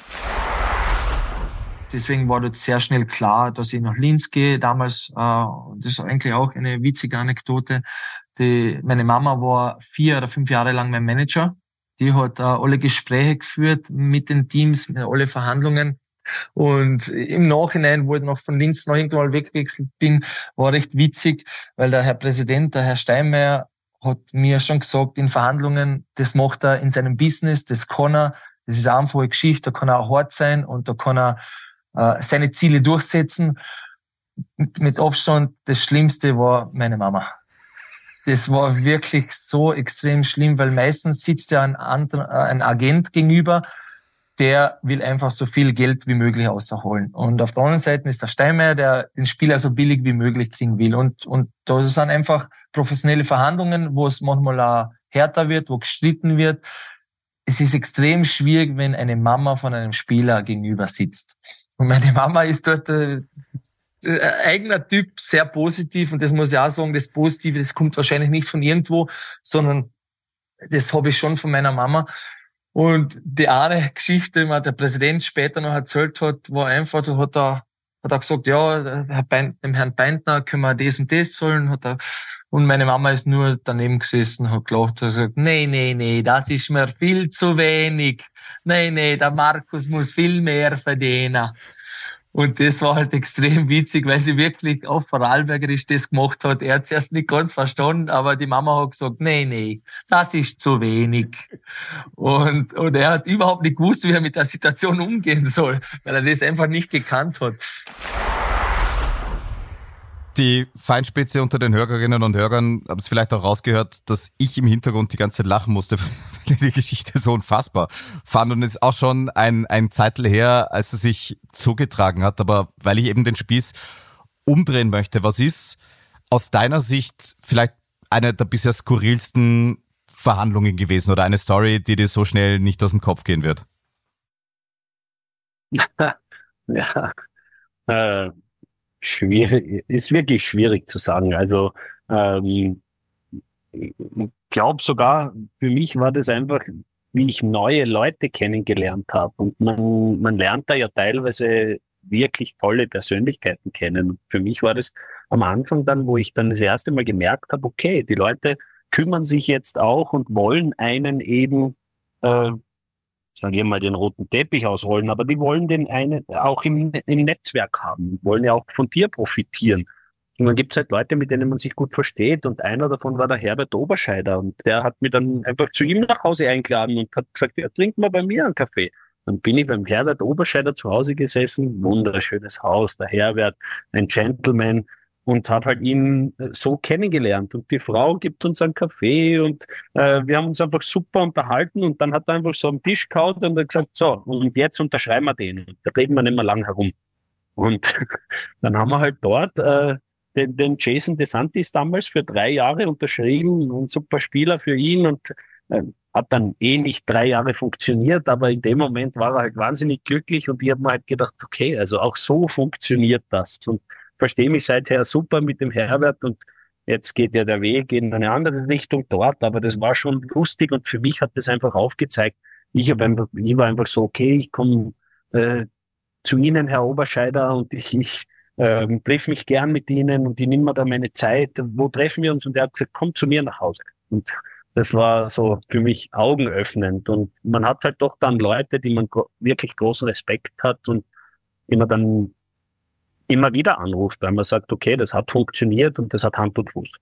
Deswegen war dort sehr schnell klar, dass ich nach Linz gehe. Damals, das ist eigentlich auch eine witzige Anekdote, meine Mama war 4 oder 5 Jahre lang mein Manager. Die hat alle Gespräche geführt mit den Teams, alle Verhandlungen. Und im Nachhinein, wo ich noch von Linz noch irgendwann mal weggewechselt bin, war recht witzig, weil der Herr Präsident, der Herr Steinmeier, hat mir schon gesagt, in Verhandlungen, das macht er in seinem Business, das kann er, das ist eine einfache Geschichte, da kann er auch hart sein und da kann er seine Ziele durchsetzen. Mit Abstand, das Schlimmste war meine Mama. Das war wirklich so extrem schlimm, weil meistens sitzt ja ein Agent gegenüber, der will einfach so viel Geld wie möglich rausholen. Und auf der anderen Seite ist der Steinmeier, der den Spieler so billig wie möglich kriegen will. Und da sind einfach professionelle Verhandlungen, wo es manchmal auch härter wird, wo gestritten wird. Es ist extrem schwierig, wenn eine Mama von einem Spieler gegenüber sitzt. Und meine Mama ist dort eigener Typ, sehr positiv, und das muss ich auch sagen, das Positive, das kommt wahrscheinlich nicht von irgendwo, sondern das habe ich schon von meiner Mama. Und die eine Geschichte, die mir der Präsident später noch erzählt hat, war einfach, da hat er gesagt, ja, dem Herrn Peintner können wir das und das zahlen, und meine Mama ist nur daneben gesessen, hat gelacht, hat gesagt, nee, das ist mir viel zu wenig. Nee, der Markus muss viel mehr verdienen. Und das war halt extrem witzig, weil sie wirklich auf Vorarlbergerisch das gemacht hat. Er hat es erst nicht ganz verstanden, aber die Mama hat gesagt, nee, das ist zu wenig. Und er hat überhaupt nicht gewusst, wie er mit der Situation umgehen soll, weil er das einfach nicht gekannt hat. Die Feinspitze unter den Hörerinnen und Hörern haben es vielleicht auch rausgehört, dass ich im Hintergrund die ganze Zeit lachen musste, weil die Geschichte so unfassbar fand. Und es ist auch schon ein Zeitl her, als es sich zugetragen hat. Aber weil ich eben den Spieß umdrehen möchte, was ist aus deiner Sicht vielleicht eine der bisher skurrilsten Verhandlungen gewesen oder eine Story, die dir so schnell nicht aus dem Kopf gehen wird? Schwierig, ist wirklich schwierig zu sagen. Also ich glaube sogar, für mich war das einfach, wie ich neue Leute kennengelernt habe. Und man lernt da ja teilweise wirklich tolle Persönlichkeiten kennen. Und für mich war das am Anfang dann, wo ich dann das erste Mal gemerkt habe, okay, die Leute kümmern sich jetzt auch und wollen einen eben, sagen wir mal, den roten Teppich ausrollen, aber die wollen den einen auch im Netzwerk haben, wollen ja auch von dir profitieren. Und dann gibt es halt Leute, mit denen man sich gut versteht, und einer davon war der Herbert Oberscheider, und der hat mich dann einfach zu ihm nach Hause eingeladen und hat gesagt, ja, trink mal bei mir einen Kaffee. Dann bin ich beim Herbert Oberscheider zu Hause gesessen, wunderschönes Haus, der Herbert, ein Gentleman, und habe halt ihn so kennengelernt. Und die Frau gibt uns einen Kaffee, und wir haben uns einfach super unterhalten, und dann hat er einfach so am Tisch gehauen und hat gesagt, so, und jetzt unterschreiben wir den. Und da reden wir nicht mehr lang herum. Und dann haben wir halt dort den Jason DeSantis damals für 3 Jahre unterschrieben, ein super Spieler für ihn, und hat dann nicht 3 Jahre funktioniert, aber in dem Moment war er halt wahnsinnig glücklich, und ich habe mir halt gedacht, okay, also auch so funktioniert das, und verstehe mich seither super mit dem Herbert, und jetzt geht ja der Weg in eine andere Richtung dort, aber das war schon lustig, und für mich hat das einfach aufgezeigt, ich war einfach so, okay, ich komme zu Ihnen, Herr Oberscheider, und ich treffe mich gern mit Ihnen, und ich nehme mir da meine Zeit, wo treffen wir uns? Und er hat gesagt, komm zu mir nach Hause. Und das war so für mich augenöffnend, und man hat halt doch dann Leute, die man wirklich großen Respekt hat und die man dann immer wieder anruft, weil man sagt, okay, das hat funktioniert und das hat Hand und Fuß.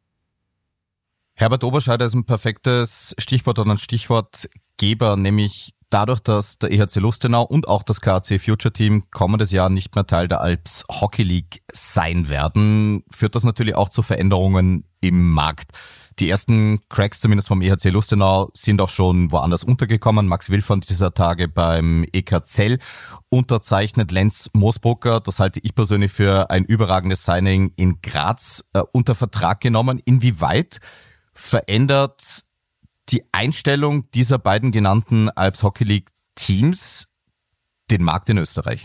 Herbert Oberscheider ist ein perfektes Stichwort oder ein Stichwortgeber, nämlich dadurch, dass der EHC Lustenau und auch das KAC Future Team kommendes Jahr nicht mehr Teil der Alps Hockey League sein werden, führt das natürlich auch zu Veränderungen im Markt. Die ersten Cracks, zumindest vom EHC Lustenau, sind auch schon woanders untergekommen. Max Wilfand dieser Tage beim EK Zell unterzeichnet. Lenz Moosbrucker, das halte ich persönlich für ein überragendes Signing, in Graz unter Vertrag genommen. Inwieweit verändert die Einstellung dieser beiden genannten Alps Hockey League Teams den Markt in Österreich?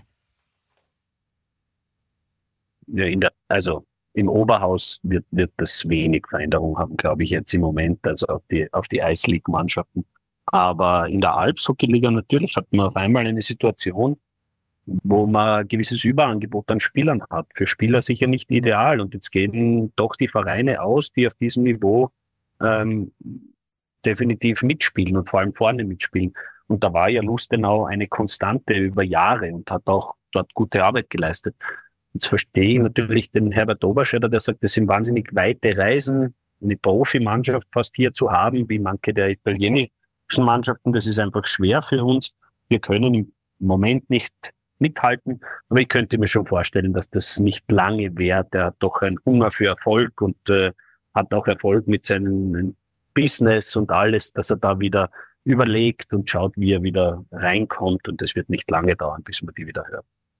Ja, im Oberhaus wird das wenig Veränderung haben, glaube ich, jetzt im Moment, also auf die Ice League Mannschaften. Aber in der Alps Hockey Liga natürlich hat man auf einmal eine Situation, wo man ein gewisses Überangebot an Spielern hat. Für Spieler sicher nicht ideal, und jetzt gehen doch die Vereine aus, die auf diesem Niveau definitiv mitspielen und vor allem vorne mitspielen. Und da war ja Lustenau eine Konstante über Jahre und hat auch dort gute Arbeit geleistet. Jetzt verstehe ich natürlich den Herbert Oberscheider, der sagt, das sind wahnsinnig weite Reisen, eine Profimannschaft fast hier zu haben, wie manche der italienischen Mannschaften. Das ist einfach schwer für uns. Wir können im Moment nicht mithalten, aber ich könnte mir schon vorstellen, dass das nicht lange währt. Er hat doch einen Hunger für Erfolg und hat auch Erfolg mit seinem Business und alles, dass er da wieder überlegt und schaut, wie er wieder reinkommt, und das wird nicht lange dauern, bis man die wieder hört.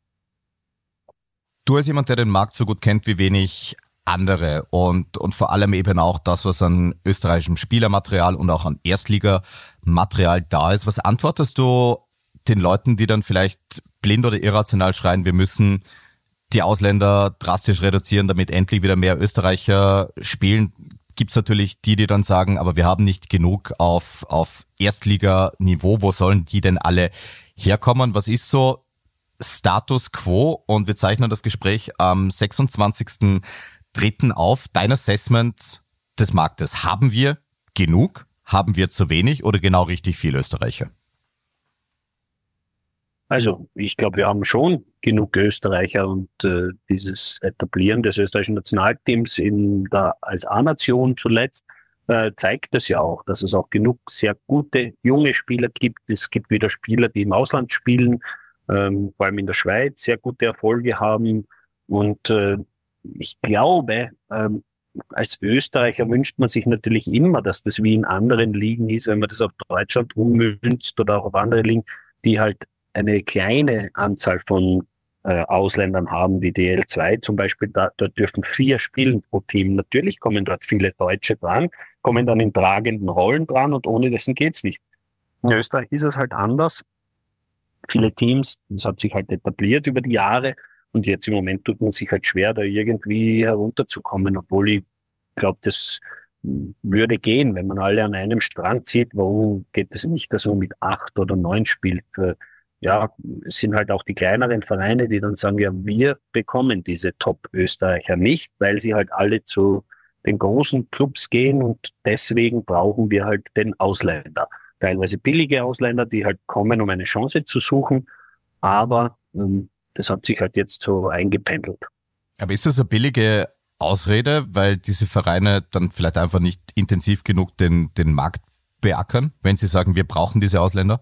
Du als jemand, der den Markt so gut kennt wie wenig andere und vor allem eben auch das, was an österreichischem Spielermaterial und auch an Erstligamaterial da ist, was antwortest du den Leuten, die dann vielleicht blind oder irrational schreien, wir müssen die Ausländer drastisch reduzieren, damit endlich wieder mehr Österreicher spielen? Gibt's natürlich die dann sagen, aber wir haben nicht genug auf Erstliganiveau, wo sollen die denn alle herkommen? Was ist so Status Quo? Und wir zeichnen das Gespräch am 26.03. auf. Dein Assessment des Marktes. Haben wir genug? Haben wir zu wenig oder genau richtig viel Österreicher? Also ich glaube, wir haben schon genug Österreicher und dieses Etablieren des österreichischen Nationalteams als A-Nation zuletzt zeigt es ja auch, dass es auch genug sehr gute junge Spieler gibt. Es gibt wieder Spieler, die im Ausland spielen, vor allem in der Schweiz sehr gute Erfolge haben. Und ich glaube, als Österreicher wünscht man sich natürlich immer, dass das wie in anderen Ligen ist, wenn man das auf Deutschland ummünzt oder auch auf andere Ligen, die halt eine kleine Anzahl von Ausländern haben, wie DL2 zum Beispiel, dort dürfen 4 spielen pro Team. Natürlich kommen dort viele Deutsche dran, kommen dann in tragenden Rollen dran und ohne dessen geht's nicht. In Österreich ist es halt anders. Viele Teams, das hat sich halt etabliert über die Jahre und jetzt im Moment tut man sich halt schwer, da irgendwie herunterzukommen, obwohl ich glaube, das würde gehen, wenn man alle an einem Strang zieht. Warum geht es nicht, dass man mit 8 oder 9 spielt? Ja, es sind halt auch die kleineren Vereine, die dann sagen, ja, wir bekommen diese Top-Österreicher nicht, weil sie halt alle zu den großen Clubs gehen und deswegen brauchen wir halt den Ausländer. Teilweise billige Ausländer, die halt kommen, um eine Chance zu suchen, aber das hat sich halt jetzt so eingependelt. Aber ist das eine billige Ausrede, weil diese Vereine dann vielleicht einfach nicht intensiv genug den Markt beackern, wenn sie sagen, wir brauchen diese Ausländer?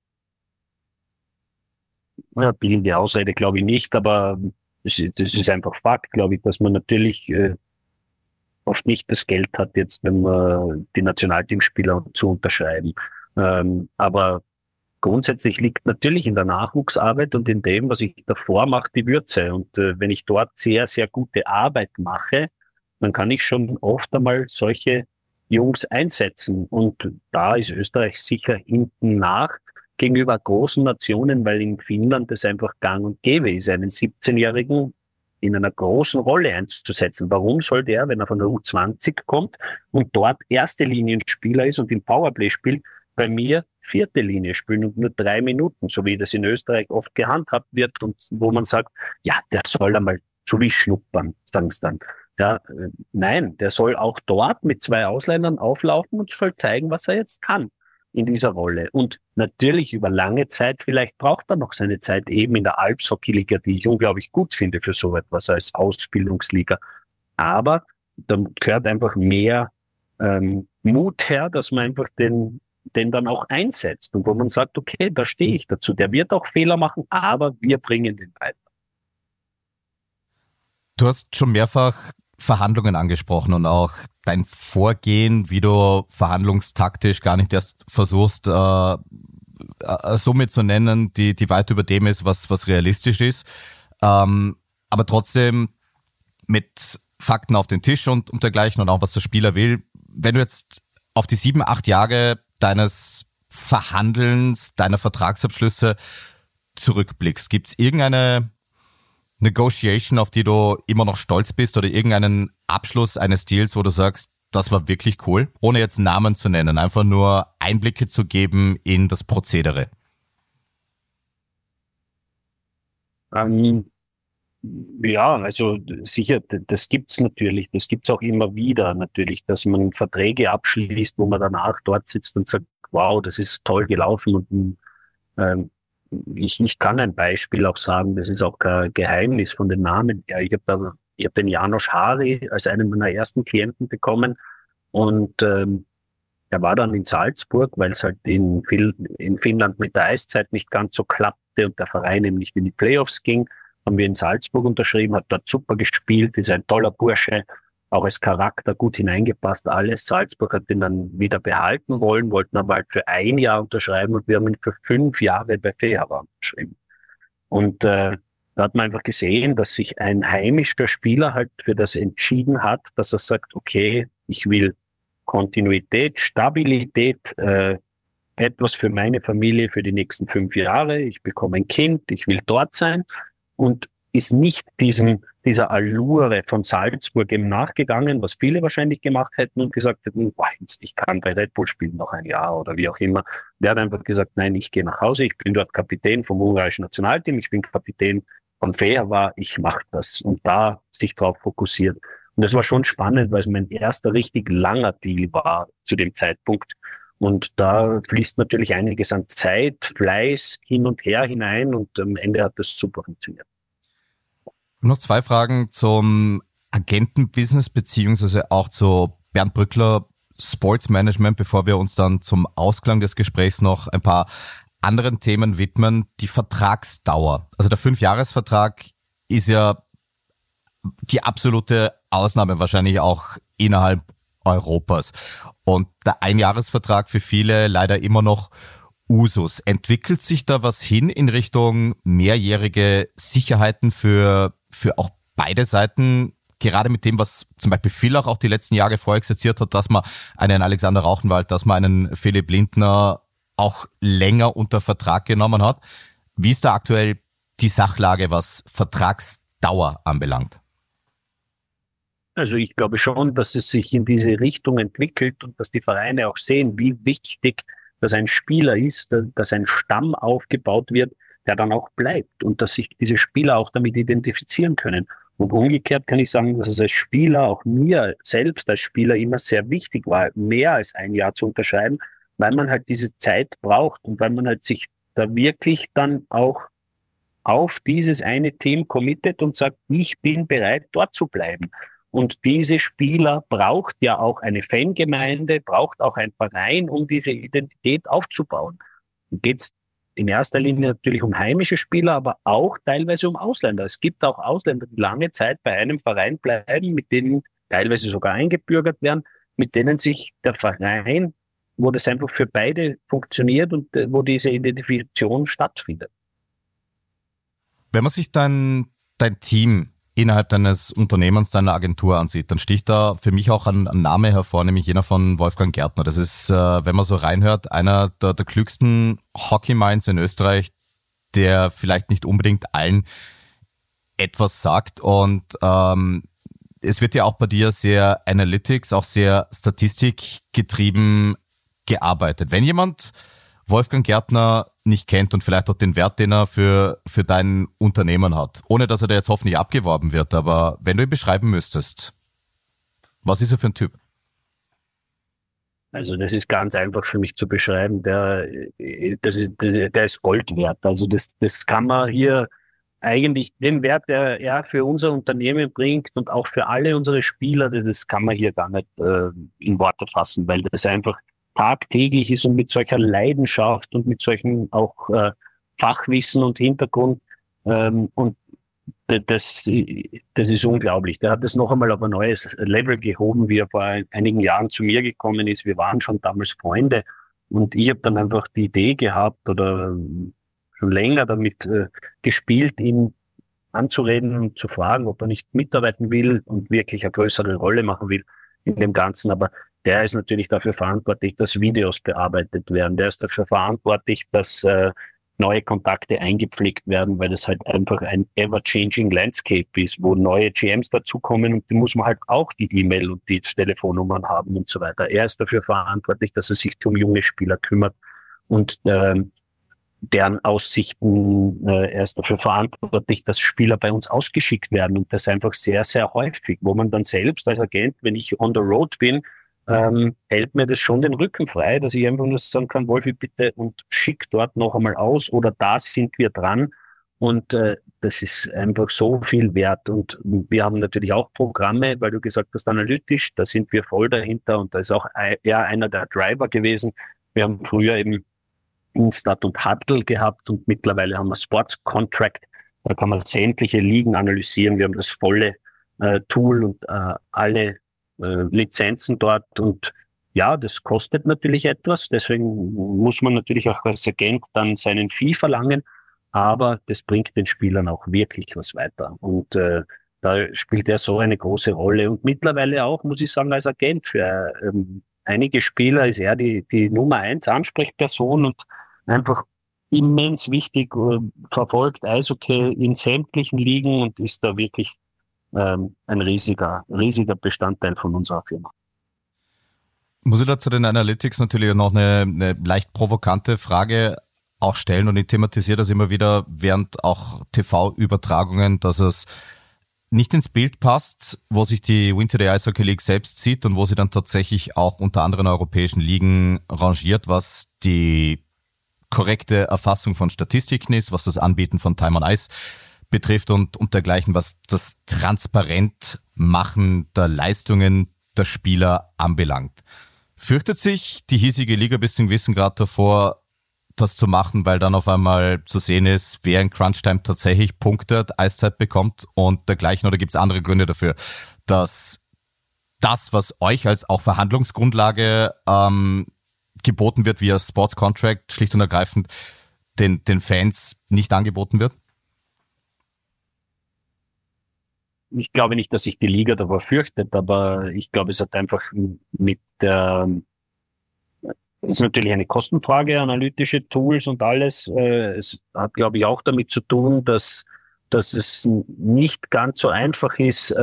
Ja, billige Ausrede glaube ich nicht, aber das ist einfach Fakt, glaube ich, dass man natürlich oft nicht das Geld hat, jetzt wenn man die Nationalteamspieler zu unterschreiben. Aber grundsätzlich liegt natürlich in der Nachwuchsarbeit und in dem, was ich davor mache, die Würze. Und wenn ich dort sehr, sehr gute Arbeit mache, dann kann ich schon oft einmal solche Jungs einsetzen. Und da ist Österreich sicher hinten nach gegenüber großen Nationen, weil in Finnland das einfach gang und gäbe ist, einen 17-Jährigen in einer großen Rolle einzusetzen. Warum soll der, wenn er von der U20 kommt und dort erste Linienspieler ist und im Powerplay spielt, bei mir 4. Linie spielen und nur 3 Minuten, so wie das in Österreich oft gehandhabt wird und wo man sagt, ja, der soll einmal schnuppern, sagen sie dann. Ja, nein, der soll auch dort mit 2 Ausländern auflaufen und soll zeigen, was er jetzt kann in dieser Rolle. Und natürlich über lange Zeit, vielleicht braucht er noch seine Zeit eben in der Alpshockey-Liga, die ich unglaublich gut finde für so etwas als Ausbildungsliga. Aber dann gehört einfach mehr Mut her, dass man einfach den dann auch einsetzt und wo man sagt, okay, da stehe ich dazu. Der wird auch Fehler machen, aber wir bringen den weiter. Du hast schon mehrfach Verhandlungen angesprochen und auch dein Vorgehen, wie du verhandlungstaktisch gar nicht erst versuchst, Summe zu nennen, die weit über dem ist, was realistisch ist, aber trotzdem mit Fakten auf den Tisch und dergleichen und auch was der Spieler will. Wenn du jetzt auf die 7, 8 Jahre deines Verhandelns, deiner Vertragsabschlüsse zurückblickst, gibt's irgendeine Negotiation, auf die du immer noch stolz bist oder irgendeinen Abschluss eines Deals, wo du sagst, das war wirklich cool, ohne jetzt Namen zu nennen, einfach nur Einblicke zu geben in das Prozedere? Ja, also sicher, das gibt's natürlich. Das gibt's auch immer wieder natürlich, dass man Verträge abschließt, wo man danach dort sitzt und sagt, wow, das ist toll gelaufen. Und ich kann ein Beispiel auch sagen, das ist auch kein Geheimnis von den Namen. Ja, ich habe den János Háry als einen meiner ersten Klienten bekommen und er war dann in Salzburg, weil es halt in Finnland mit der Eiszeit nicht ganz so klappte und der Verein eben nicht in die Playoffs ging. Haben wir in Salzburg unterschrieben, hat dort super gespielt, ist ein toller Bursche, auch als Charakter gut hineingepasst, alles. Salzburg hat ihn dann wieder behalten wollen, wollten aber halt für 1 Jahr unterschreiben und wir haben ihn für 5 Jahre bei Fehervar unterschrieben. Und da hat man einfach gesehen, dass sich ein heimischer Spieler halt für das entschieden hat, dass er sagt, okay, ich will Kontinuität, Stabilität, etwas für meine Familie für die nächsten 5 Jahre, ich bekomme ein Kind, ich will dort sein. Und ist nicht dieser Allure von Salzburg eben nachgegangen, was viele wahrscheinlich gemacht hätten und gesagt hätten, boah, ich kann bei Red Bull spielen noch 1 Jahr oder wie auch immer. Der hat einfach gesagt, nein, ich gehe nach Hause, ich bin dort Kapitän vom ungarischen Nationalteam, ich bin Kapitän von Fehervar, ich mache das. Und da sich drauf fokussiert. Und das war schon spannend, weil es mein erster richtig langer Deal war zu dem Zeitpunkt. Und da fließt natürlich einiges an Zeit, Fleiß hin und her hinein und am Ende hat das super funktioniert. Noch 2 Fragen zum Agentenbusiness beziehungsweise auch zu Bernd Brückler Sportsmanagement, bevor wir uns dann zum Ausklang des Gesprächs noch ein paar anderen Themen widmen. Die Vertragsdauer. Also der 5-Jahres-Vertrag ist ja die absolute Ausnahme wahrscheinlich auch innerhalb Europas. Und der Einjahresvertrag für viele leider immer noch Usus. Entwickelt sich da was hin in Richtung mehrjährige Sicherheiten für auch beide Seiten? Gerade mit dem, was zum Beispiel Villach auch die letzten Jahre vorexerziert hat, dass man einen Alexander Rauchenwald, dass man einen Philipp Lindner auch länger unter Vertrag genommen hat. Wie ist da aktuell die Sachlage, was Vertragsdauer anbelangt? Also ich glaube schon, dass es sich in diese Richtung entwickelt und dass die Vereine auch sehen, wie wichtig das ein Spieler ist, dass ein Stamm aufgebaut wird, der dann auch bleibt und dass sich diese Spieler auch damit identifizieren können. Und umgekehrt kann ich sagen, dass es als Spieler, auch mir selbst als Spieler immer sehr wichtig war, mehr als ein Jahr zu unterschreiben, weil man halt diese Zeit braucht und weil man halt sich da wirklich dann auch auf dieses eine Team committet und sagt, ich bin bereit, dort zu bleiben. Und diese Spieler braucht ja auch eine Fangemeinde, braucht auch ein Verein, um diese Identität aufzubauen. Geht es in erster Linie natürlich um heimische Spieler, aber auch teilweise um Ausländer. Es gibt auch Ausländer, die lange Zeit bei einem Verein bleiben, mit denen teilweise sogar eingebürgert werden, mit denen sich der Verein, wo das einfach für beide funktioniert und wo diese Identifikation stattfindet. Wenn man sich dein Team innerhalb deines Unternehmens, deiner Agentur ansieht, dann sticht da für mich auch ein Name hervor, nämlich jener von Wolfgang Gärtner. Das ist, wenn man so reinhört, einer der klügsten Hockey-Minds in Österreich, der vielleicht nicht unbedingt allen etwas sagt. Und es wird ja auch bei dir sehr Analytics, auch sehr statistikgetrieben gearbeitet. Wenn jemand Wolfgang Gärtner nicht kennt und vielleicht auch den Wert, den er für dein Unternehmen hat, ohne dass er da jetzt hoffentlich abgeworben wird, aber wenn du ihn beschreiben müsstest, was ist er für ein Typ? Also das ist ganz einfach für mich zu beschreiben. Der ist Gold wert. Also das kann man hier eigentlich, den Wert, der er für unser Unternehmen bringt und auch für alle unsere Spieler, das kann man hier gar nicht in Worte fassen, weil das einfach tagtäglich ist und mit solcher Leidenschaft und mit solchen auch Fachwissen und Hintergrund und das ist unglaublich. Der hat das noch einmal auf ein neues Level gehoben, wie er vor einigen Jahren zu mir gekommen ist. Wir waren schon damals Freunde und ich habe dann einfach die Idee gehabt oder schon länger damit gespielt, ihn anzureden und zu fragen, ob er nicht mitarbeiten will und wirklich eine größere Rolle machen will in dem Ganzen. Aber der ist natürlich dafür verantwortlich, dass Videos bearbeitet werden. Der ist dafür verantwortlich, dass neue Kontakte eingepflegt werden, weil das halt einfach ein ever-changing Landscape ist, wo neue GMs dazukommen und die muss man halt auch die E-Mail und die Telefonnummern haben und so weiter. Er ist dafür verantwortlich, dass er sich um junge Spieler kümmert und deren Aussichten, er ist dafür verantwortlich, dass Spieler bei uns ausgeschickt werden und das einfach sehr, sehr häufig, wo man dann selbst als Agent, wenn ich on the road bin, hält mir das schon den Rücken frei, dass ich einfach nur sagen kann, Wolfi, bitte und schick dort noch einmal aus oder da sind wir dran und das ist einfach so viel wert und wir haben natürlich auch Programme, weil du gesagt hast, analytisch, da sind wir voll dahinter und da ist auch eher einer der Driver gewesen. Wir haben früher eben Instat und Huddle gehabt und mittlerweile haben wir Sports Contract, da kann man sämtliche Ligen analysieren, wir haben das volle Tool und alle Lizenzen dort und ja, das kostet natürlich etwas, deswegen muss man natürlich auch als Agent dann seinen Fee verlangen, aber das bringt den Spielern auch wirklich was weiter und da spielt er so eine große Rolle und mittlerweile auch, muss ich sagen, als Agent für einige Spieler ist er die Nummer 1 Ansprechperson und einfach immens wichtig, verfolgt Eishockey in sämtlichen Ligen und ist da wirklich ein riesiger Bestandteil von unserer Firma. Muss ich da zu den Analytics natürlich noch eine leicht provokante Frage auch stellen und ich thematisiere das immer wieder während auch TV-Übertragungen, dass es nicht ins Bild passt, wo sich die Winter Day Ice Hockey League selbst sieht und wo sie dann tatsächlich auch unter anderen europäischen Ligen rangiert, was die korrekte Erfassung von Statistiken ist, was das Anbieten von Time on Ice betrifft und dergleichen, was das Transparentmachen der Leistungen der Spieler anbelangt. Fürchtet sich die hiesige Liga bis zum gewissen Grad davor, das zu machen, weil dann auf einmal zu sehen ist, wer in Crunch-Time tatsächlich punktet, Eiszeit bekommt und dergleichen, oder gibt es andere Gründe dafür, dass das, was euch als auch Verhandlungsgrundlage geboten wird via Sports Contract, schlicht und ergreifend den Fans nicht angeboten wird? Ich glaube nicht, dass sich die Liga davor fürchtet, aber ich glaube, es hat einfach es ist natürlich eine Kostenfrage, analytische Tools und alles. Es hat, glaube ich, auch damit zu tun, dass es nicht ganz so einfach ist,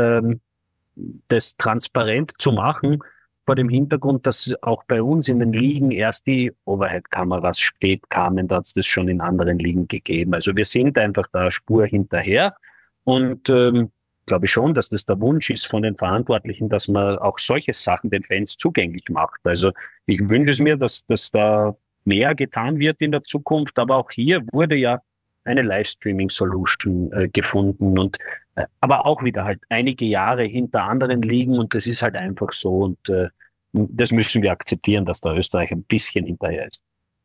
das transparent zu machen, vor dem Hintergrund, dass auch bei uns in den Ligen erst die Overhead-Kameras spät kamen, da hat es das schon in anderen Ligen gegeben. Also wir sind einfach da Spur hinterher und glaube ich schon, dass das der Wunsch ist von den Verantwortlichen, dass man auch solche Sachen den Fans zugänglich macht. Also ich wünsche es mir, dass da mehr getan wird in der Zukunft, aber auch hier wurde ja eine Livestreaming-Solution gefunden und aber auch wieder halt einige Jahre hinter anderen liegen und das ist halt einfach so und das müssen wir akzeptieren, dass da Österreich ein bisschen hinterher ist.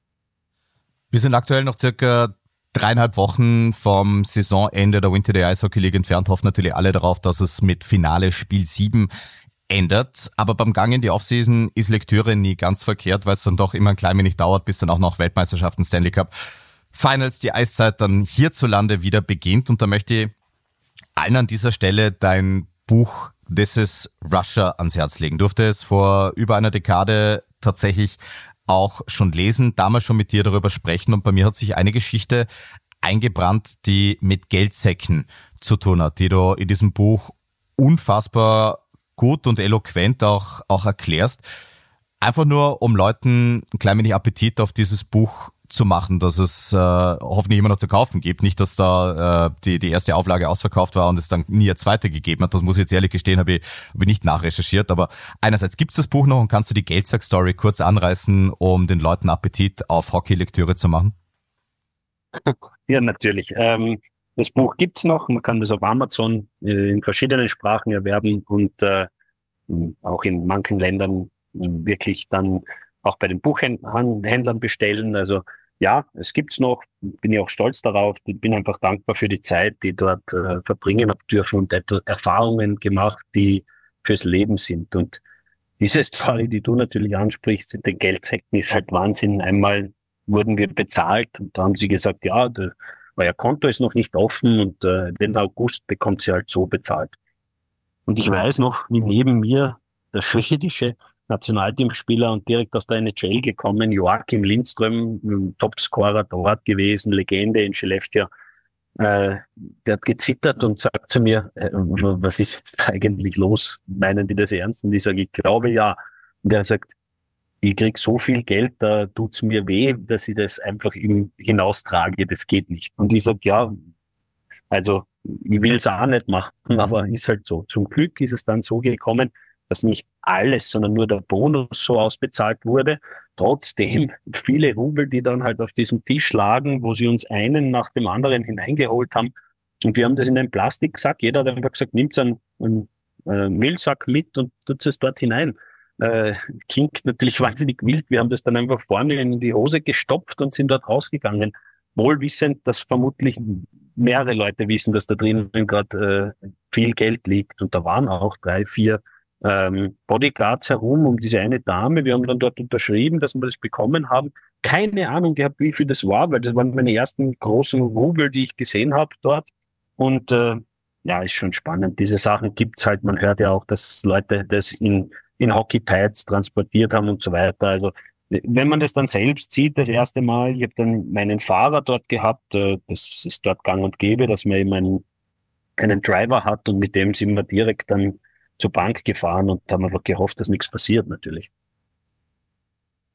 Wir sind aktuell noch circa 3,5 Wochen vom Saisonende der Winter Day Ice Hockey League entfernt, hoffen natürlich alle darauf, dass es mit Finale Spiel 7 ändert. Aber beim Gang in die Offseason ist Lektüre nie ganz verkehrt, weil es dann doch immer ein klein wenig dauert, bis dann auch noch Weltmeisterschaften, Stanley Cup Finals, die Eiszeit dann hierzulande wieder beginnt. Und da möchte ich allen an dieser Stelle dein Buch This is Russia ans Herz legen. Durfte es vor über einer Dekade tatsächlich auch schon lesen, damals schon mit dir darüber sprechen und bei mir hat sich eine Geschichte eingebrannt, die mit Geldsäcken zu tun hat, die du in diesem Buch unfassbar gut und eloquent auch erklärst. Einfach nur, um Leuten ein klein wenig Appetit auf dieses Buch zu machen, dass es hoffentlich immer noch zu kaufen gibt. Nicht, dass da die erste Auflage ausverkauft war und es dann nie eine zweite gegeben hat. Das muss ich jetzt ehrlich gestehen, habe ich nicht nachrecherchiert. Aber einerseits gibt es das Buch noch und kannst du die Geldsack-Story kurz anreißen, um den Leuten Appetit auf Hockey-Lektüre zu machen? Ja, natürlich. Das Buch gibt's noch. Man kann das auf Amazon in verschiedenen Sprachen erwerben und auch in manchen Ländern wirklich dann auch bei den Buchhändlern bestellen. Also ja, es gibt's noch. Bin ich auch stolz darauf. Ich bin einfach dankbar für die Zeit, die ich dort verbringen habe dürfen und Erfahrungen gemacht, die fürs Leben sind. Und diese Story, die du natürlich ansprichst, mit den Geldsäcken, ist halt Wahnsinn. Einmal wurden wir bezahlt und da haben sie gesagt, ja, euer Konto ist noch nicht offen und den August bekommt sie halt so bezahlt. Und ich weiß noch, wie neben mir der schwedische Nationalteamspieler und direkt aus der NHL gekommen, Joakim Lindström, Topscorer dort gewesen, Legende in Skellefteå. Der hat gezittert und sagt zu mir, was ist jetzt eigentlich los? Meinen die das ernst? Und ich sage, ich glaube ja. Und er sagt, ich krieg so viel Geld, da tut's mir weh, dass ich das einfach hinaustrage, das geht nicht. Und ich sage, ja, also ich will es auch nicht machen, aber ist halt so. Zum Glück ist es dann so gekommen, dass nicht alles, sondern nur der Bonus so ausbezahlt wurde. Trotzdem viele Rubel, die dann halt auf diesem Tisch lagen, wo sie uns einen nach dem anderen hineingeholt haben. Und wir haben das in einen Plastiksack. Jeder hat einfach gesagt, nimmt einen Müllsack mit und tut es dort hinein. Klingt natürlich wahnsinnig wild. Wir haben das dann einfach vorne in die Hose gestopft und sind dort rausgegangen. Wohl wissend, dass vermutlich mehrere Leute wissen, dass da drinnen gerade viel Geld liegt. Und da waren auch 3, 4 Bodyguards herum um diese eine Dame. Wir haben dann dort unterschrieben, dass wir das bekommen haben. Keine Ahnung gehabt, wie viel das war, weil das waren meine ersten großen Rubel, die ich gesehen habe dort. Und ja, ist schon spannend. Diese Sachen gibt's halt. Man hört ja auch, dass Leute das in Hockey-Pads transportiert haben und so weiter. Also wenn man das dann selbst sieht, das erste Mal, ich habe dann meinen Fahrer dort gehabt, das ist dort gang und gäbe, dass man eben einen Driver hat und mit dem sind wir direkt dann zur Bank gefahren und haben einfach gehofft, dass nichts passiert natürlich.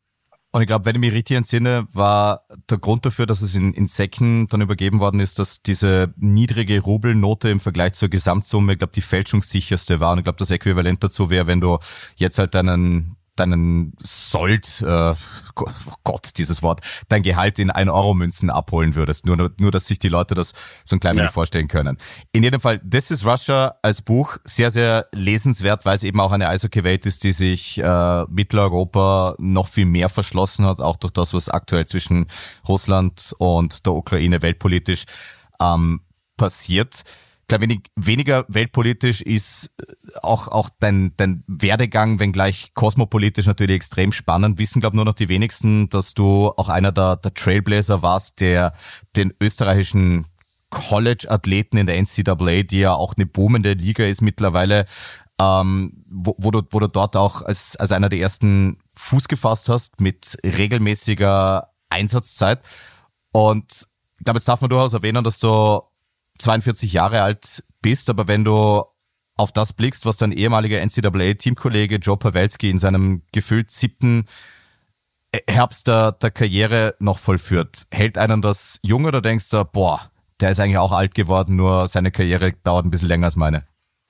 Und ich glaube, wenn ich mich richtig entsinne, war der Grund dafür, dass es in Säcken dann übergeben worden ist, dass diese niedrige Rubelnote im Vergleich zur Gesamtsumme, ich glaube, die fälschungssicherste war. Und ich glaube, das Äquivalent dazu wäre, wenn du jetzt halt deinen Sold, oh Gott, dieses Wort, dein Gehalt in 1-Euro-Münzen abholen würdest. Nur, dass sich die Leute das so ein klein wenig vorstellen können. In jedem Fall, This is Russia als Buch sehr, sehr lesenswert, weil es eben auch eine Eishockey-Welt ist, die sich Mitteleuropa noch viel mehr verschlossen hat, auch durch das, was aktuell zwischen Russland und der Ukraine weltpolitisch passiert. Ich glaube, weniger weltpolitisch ist auch dein Werdegang, wenngleich kosmopolitisch natürlich extrem spannend. Wissen, glaube ich, nur noch die wenigsten, dass du auch einer der Trailblazer warst, der den österreichischen College-Athleten in der NCAA, die ja auch eine boomende Liga ist mittlerweile, wo du dort auch als einer der ersten Fuß gefasst hast mit regelmäßiger Einsatzzeit. Und ich glaube, jetzt darf man durchaus erwähnen, dass du 42 Jahre alt bist, aber wenn du auf das blickst, was dein ehemaliger NCAA-Teamkollege Joe Pavelski in seinem gefühlt 7. Herbst der Karriere noch vollführt, hält einen das jung oder denkst du, boah, der ist eigentlich auch alt geworden, nur seine Karriere dauert ein bisschen länger als meine?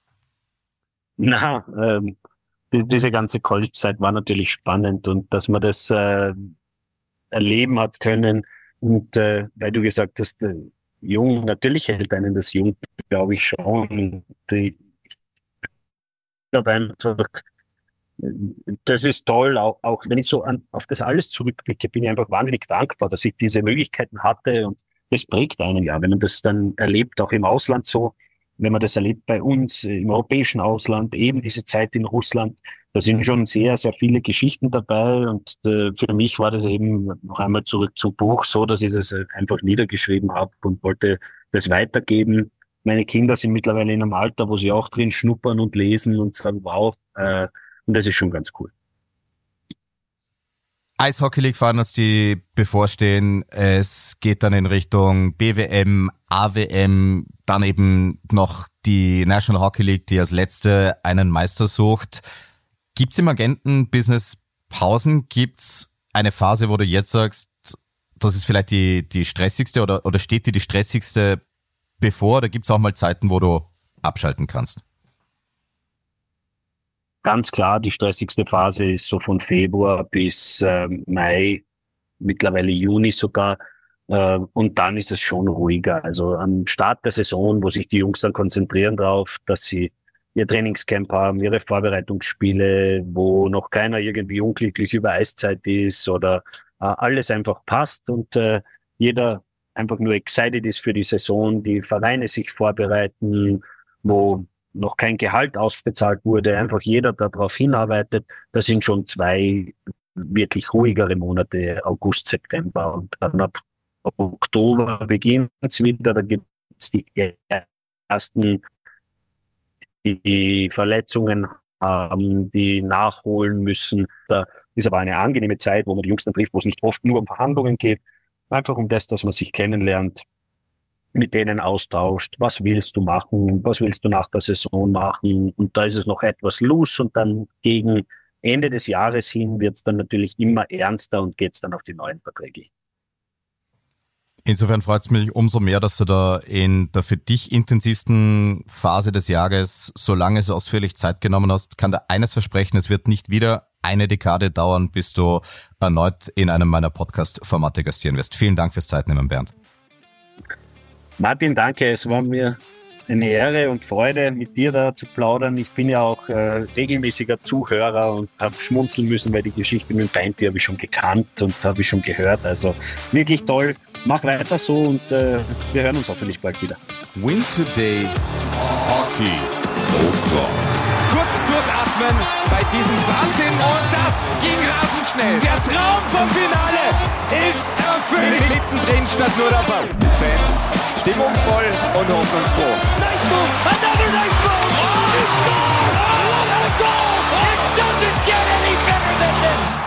Na, diese ganze College-Zeit war natürlich spannend und dass man das erleben hat können und weil du gesagt hast, jung, natürlich hält einen das jung, glaube ich schon. Ich glaube einfach, das ist toll, auch wenn ich so auf das alles zurückblicke, bin ich einfach wahnsinnig dankbar, dass ich diese Möglichkeiten hatte und das prägt einen ja, wenn man das dann erlebt, auch im Ausland so, wenn man das erlebt bei uns, im europäischen Ausland, eben diese Zeit in Russland, da sind schon sehr, sehr viele Geschichten dabei und für mich war das eben noch einmal zurück zum Buch so, dass ich das einfach niedergeschrieben habe und wollte das weitergeben. Meine Kinder sind mittlerweile in einem Alter, wo sie auch drin schnuppern und lesen und sagen, wow, und das ist schon ganz cool. Eishockey League Finals, die bevorstehen. Es geht dann in Richtung BWM, AWM, dann eben noch die National Hockey League, die als letzte einen Meister sucht. Gibt's im Agenten-Business Pausen? Gibt's eine Phase, wo du jetzt sagst, das ist vielleicht die stressigste oder steht dir die stressigste bevor? Oder gibt's auch mal Zeiten, wo du abschalten kannst? Ganz klar, die stressigste Phase ist so von Februar bis Mai, mittlerweile Juni sogar. Und dann ist es schon ruhiger. Also am Start der Saison, wo sich die Jungs dann konzentrieren darauf, dass sie ihr Trainingscamp haben, ihre Vorbereitungsspiele, wo noch keiner irgendwie unglücklich über Eiszeit ist oder alles einfach passt und jeder einfach nur excited ist für die Saison, die Vereine sich vorbereiten, wo noch kein Gehalt ausbezahlt wurde, einfach jeder darauf hinarbeitet. Das sind schon 2 wirklich ruhigere Monate, August, September und dann ab Oktober beginnt es wieder, da gibt es die ersten, die Verletzungen haben, die nachholen müssen. Da ist aber eine angenehme Zeit, wo man die Jungs dann trifft, wo es nicht oft nur um Verhandlungen geht, einfach um das, dass man sich kennenlernt, mit denen austauscht, was willst du machen, was willst du nach der Saison machen, und da ist es noch etwas loose und dann gegen Ende des Jahres hin wird es dann natürlich immer ernster und geht es dann auf die neuen Verträge. Insofern freut es mich umso mehr, dass du da in der für dich intensivsten Phase des Jahres so lange, so ausführlich Zeit genommen hast. Kann dir eines versprechen, es wird nicht wieder eine Dekade dauern, bis du erneut in einem meiner Podcast-Formate gastieren wirst. Vielen Dank fürs Zeitnehmen, Bernd. Martin, danke. Es war mir eine Ehre und Freude, mit dir da zu plaudern. Ich bin ja auch regelmäßiger Zuhörer und habe schmunzeln müssen, weil die Geschichte mit dem Beinti habe ich schon gekannt und habe ich schon gehört. Also wirklich toll. Mach weiter so und wir hören uns hoffentlich bald wieder. Win Today Hockey O'Clock. Kurz durchatmen bei diesem Wahnsinn und das ging rasend schnell. Der Traum vom Finale ist erfüllt. Mittendrin stand nur der Ball. Fans stimmungsvoll und hoffnungsfroh. Nice move, another nice move. Oh, it's goal! Oh, what a goal! It doesn't get any better than this.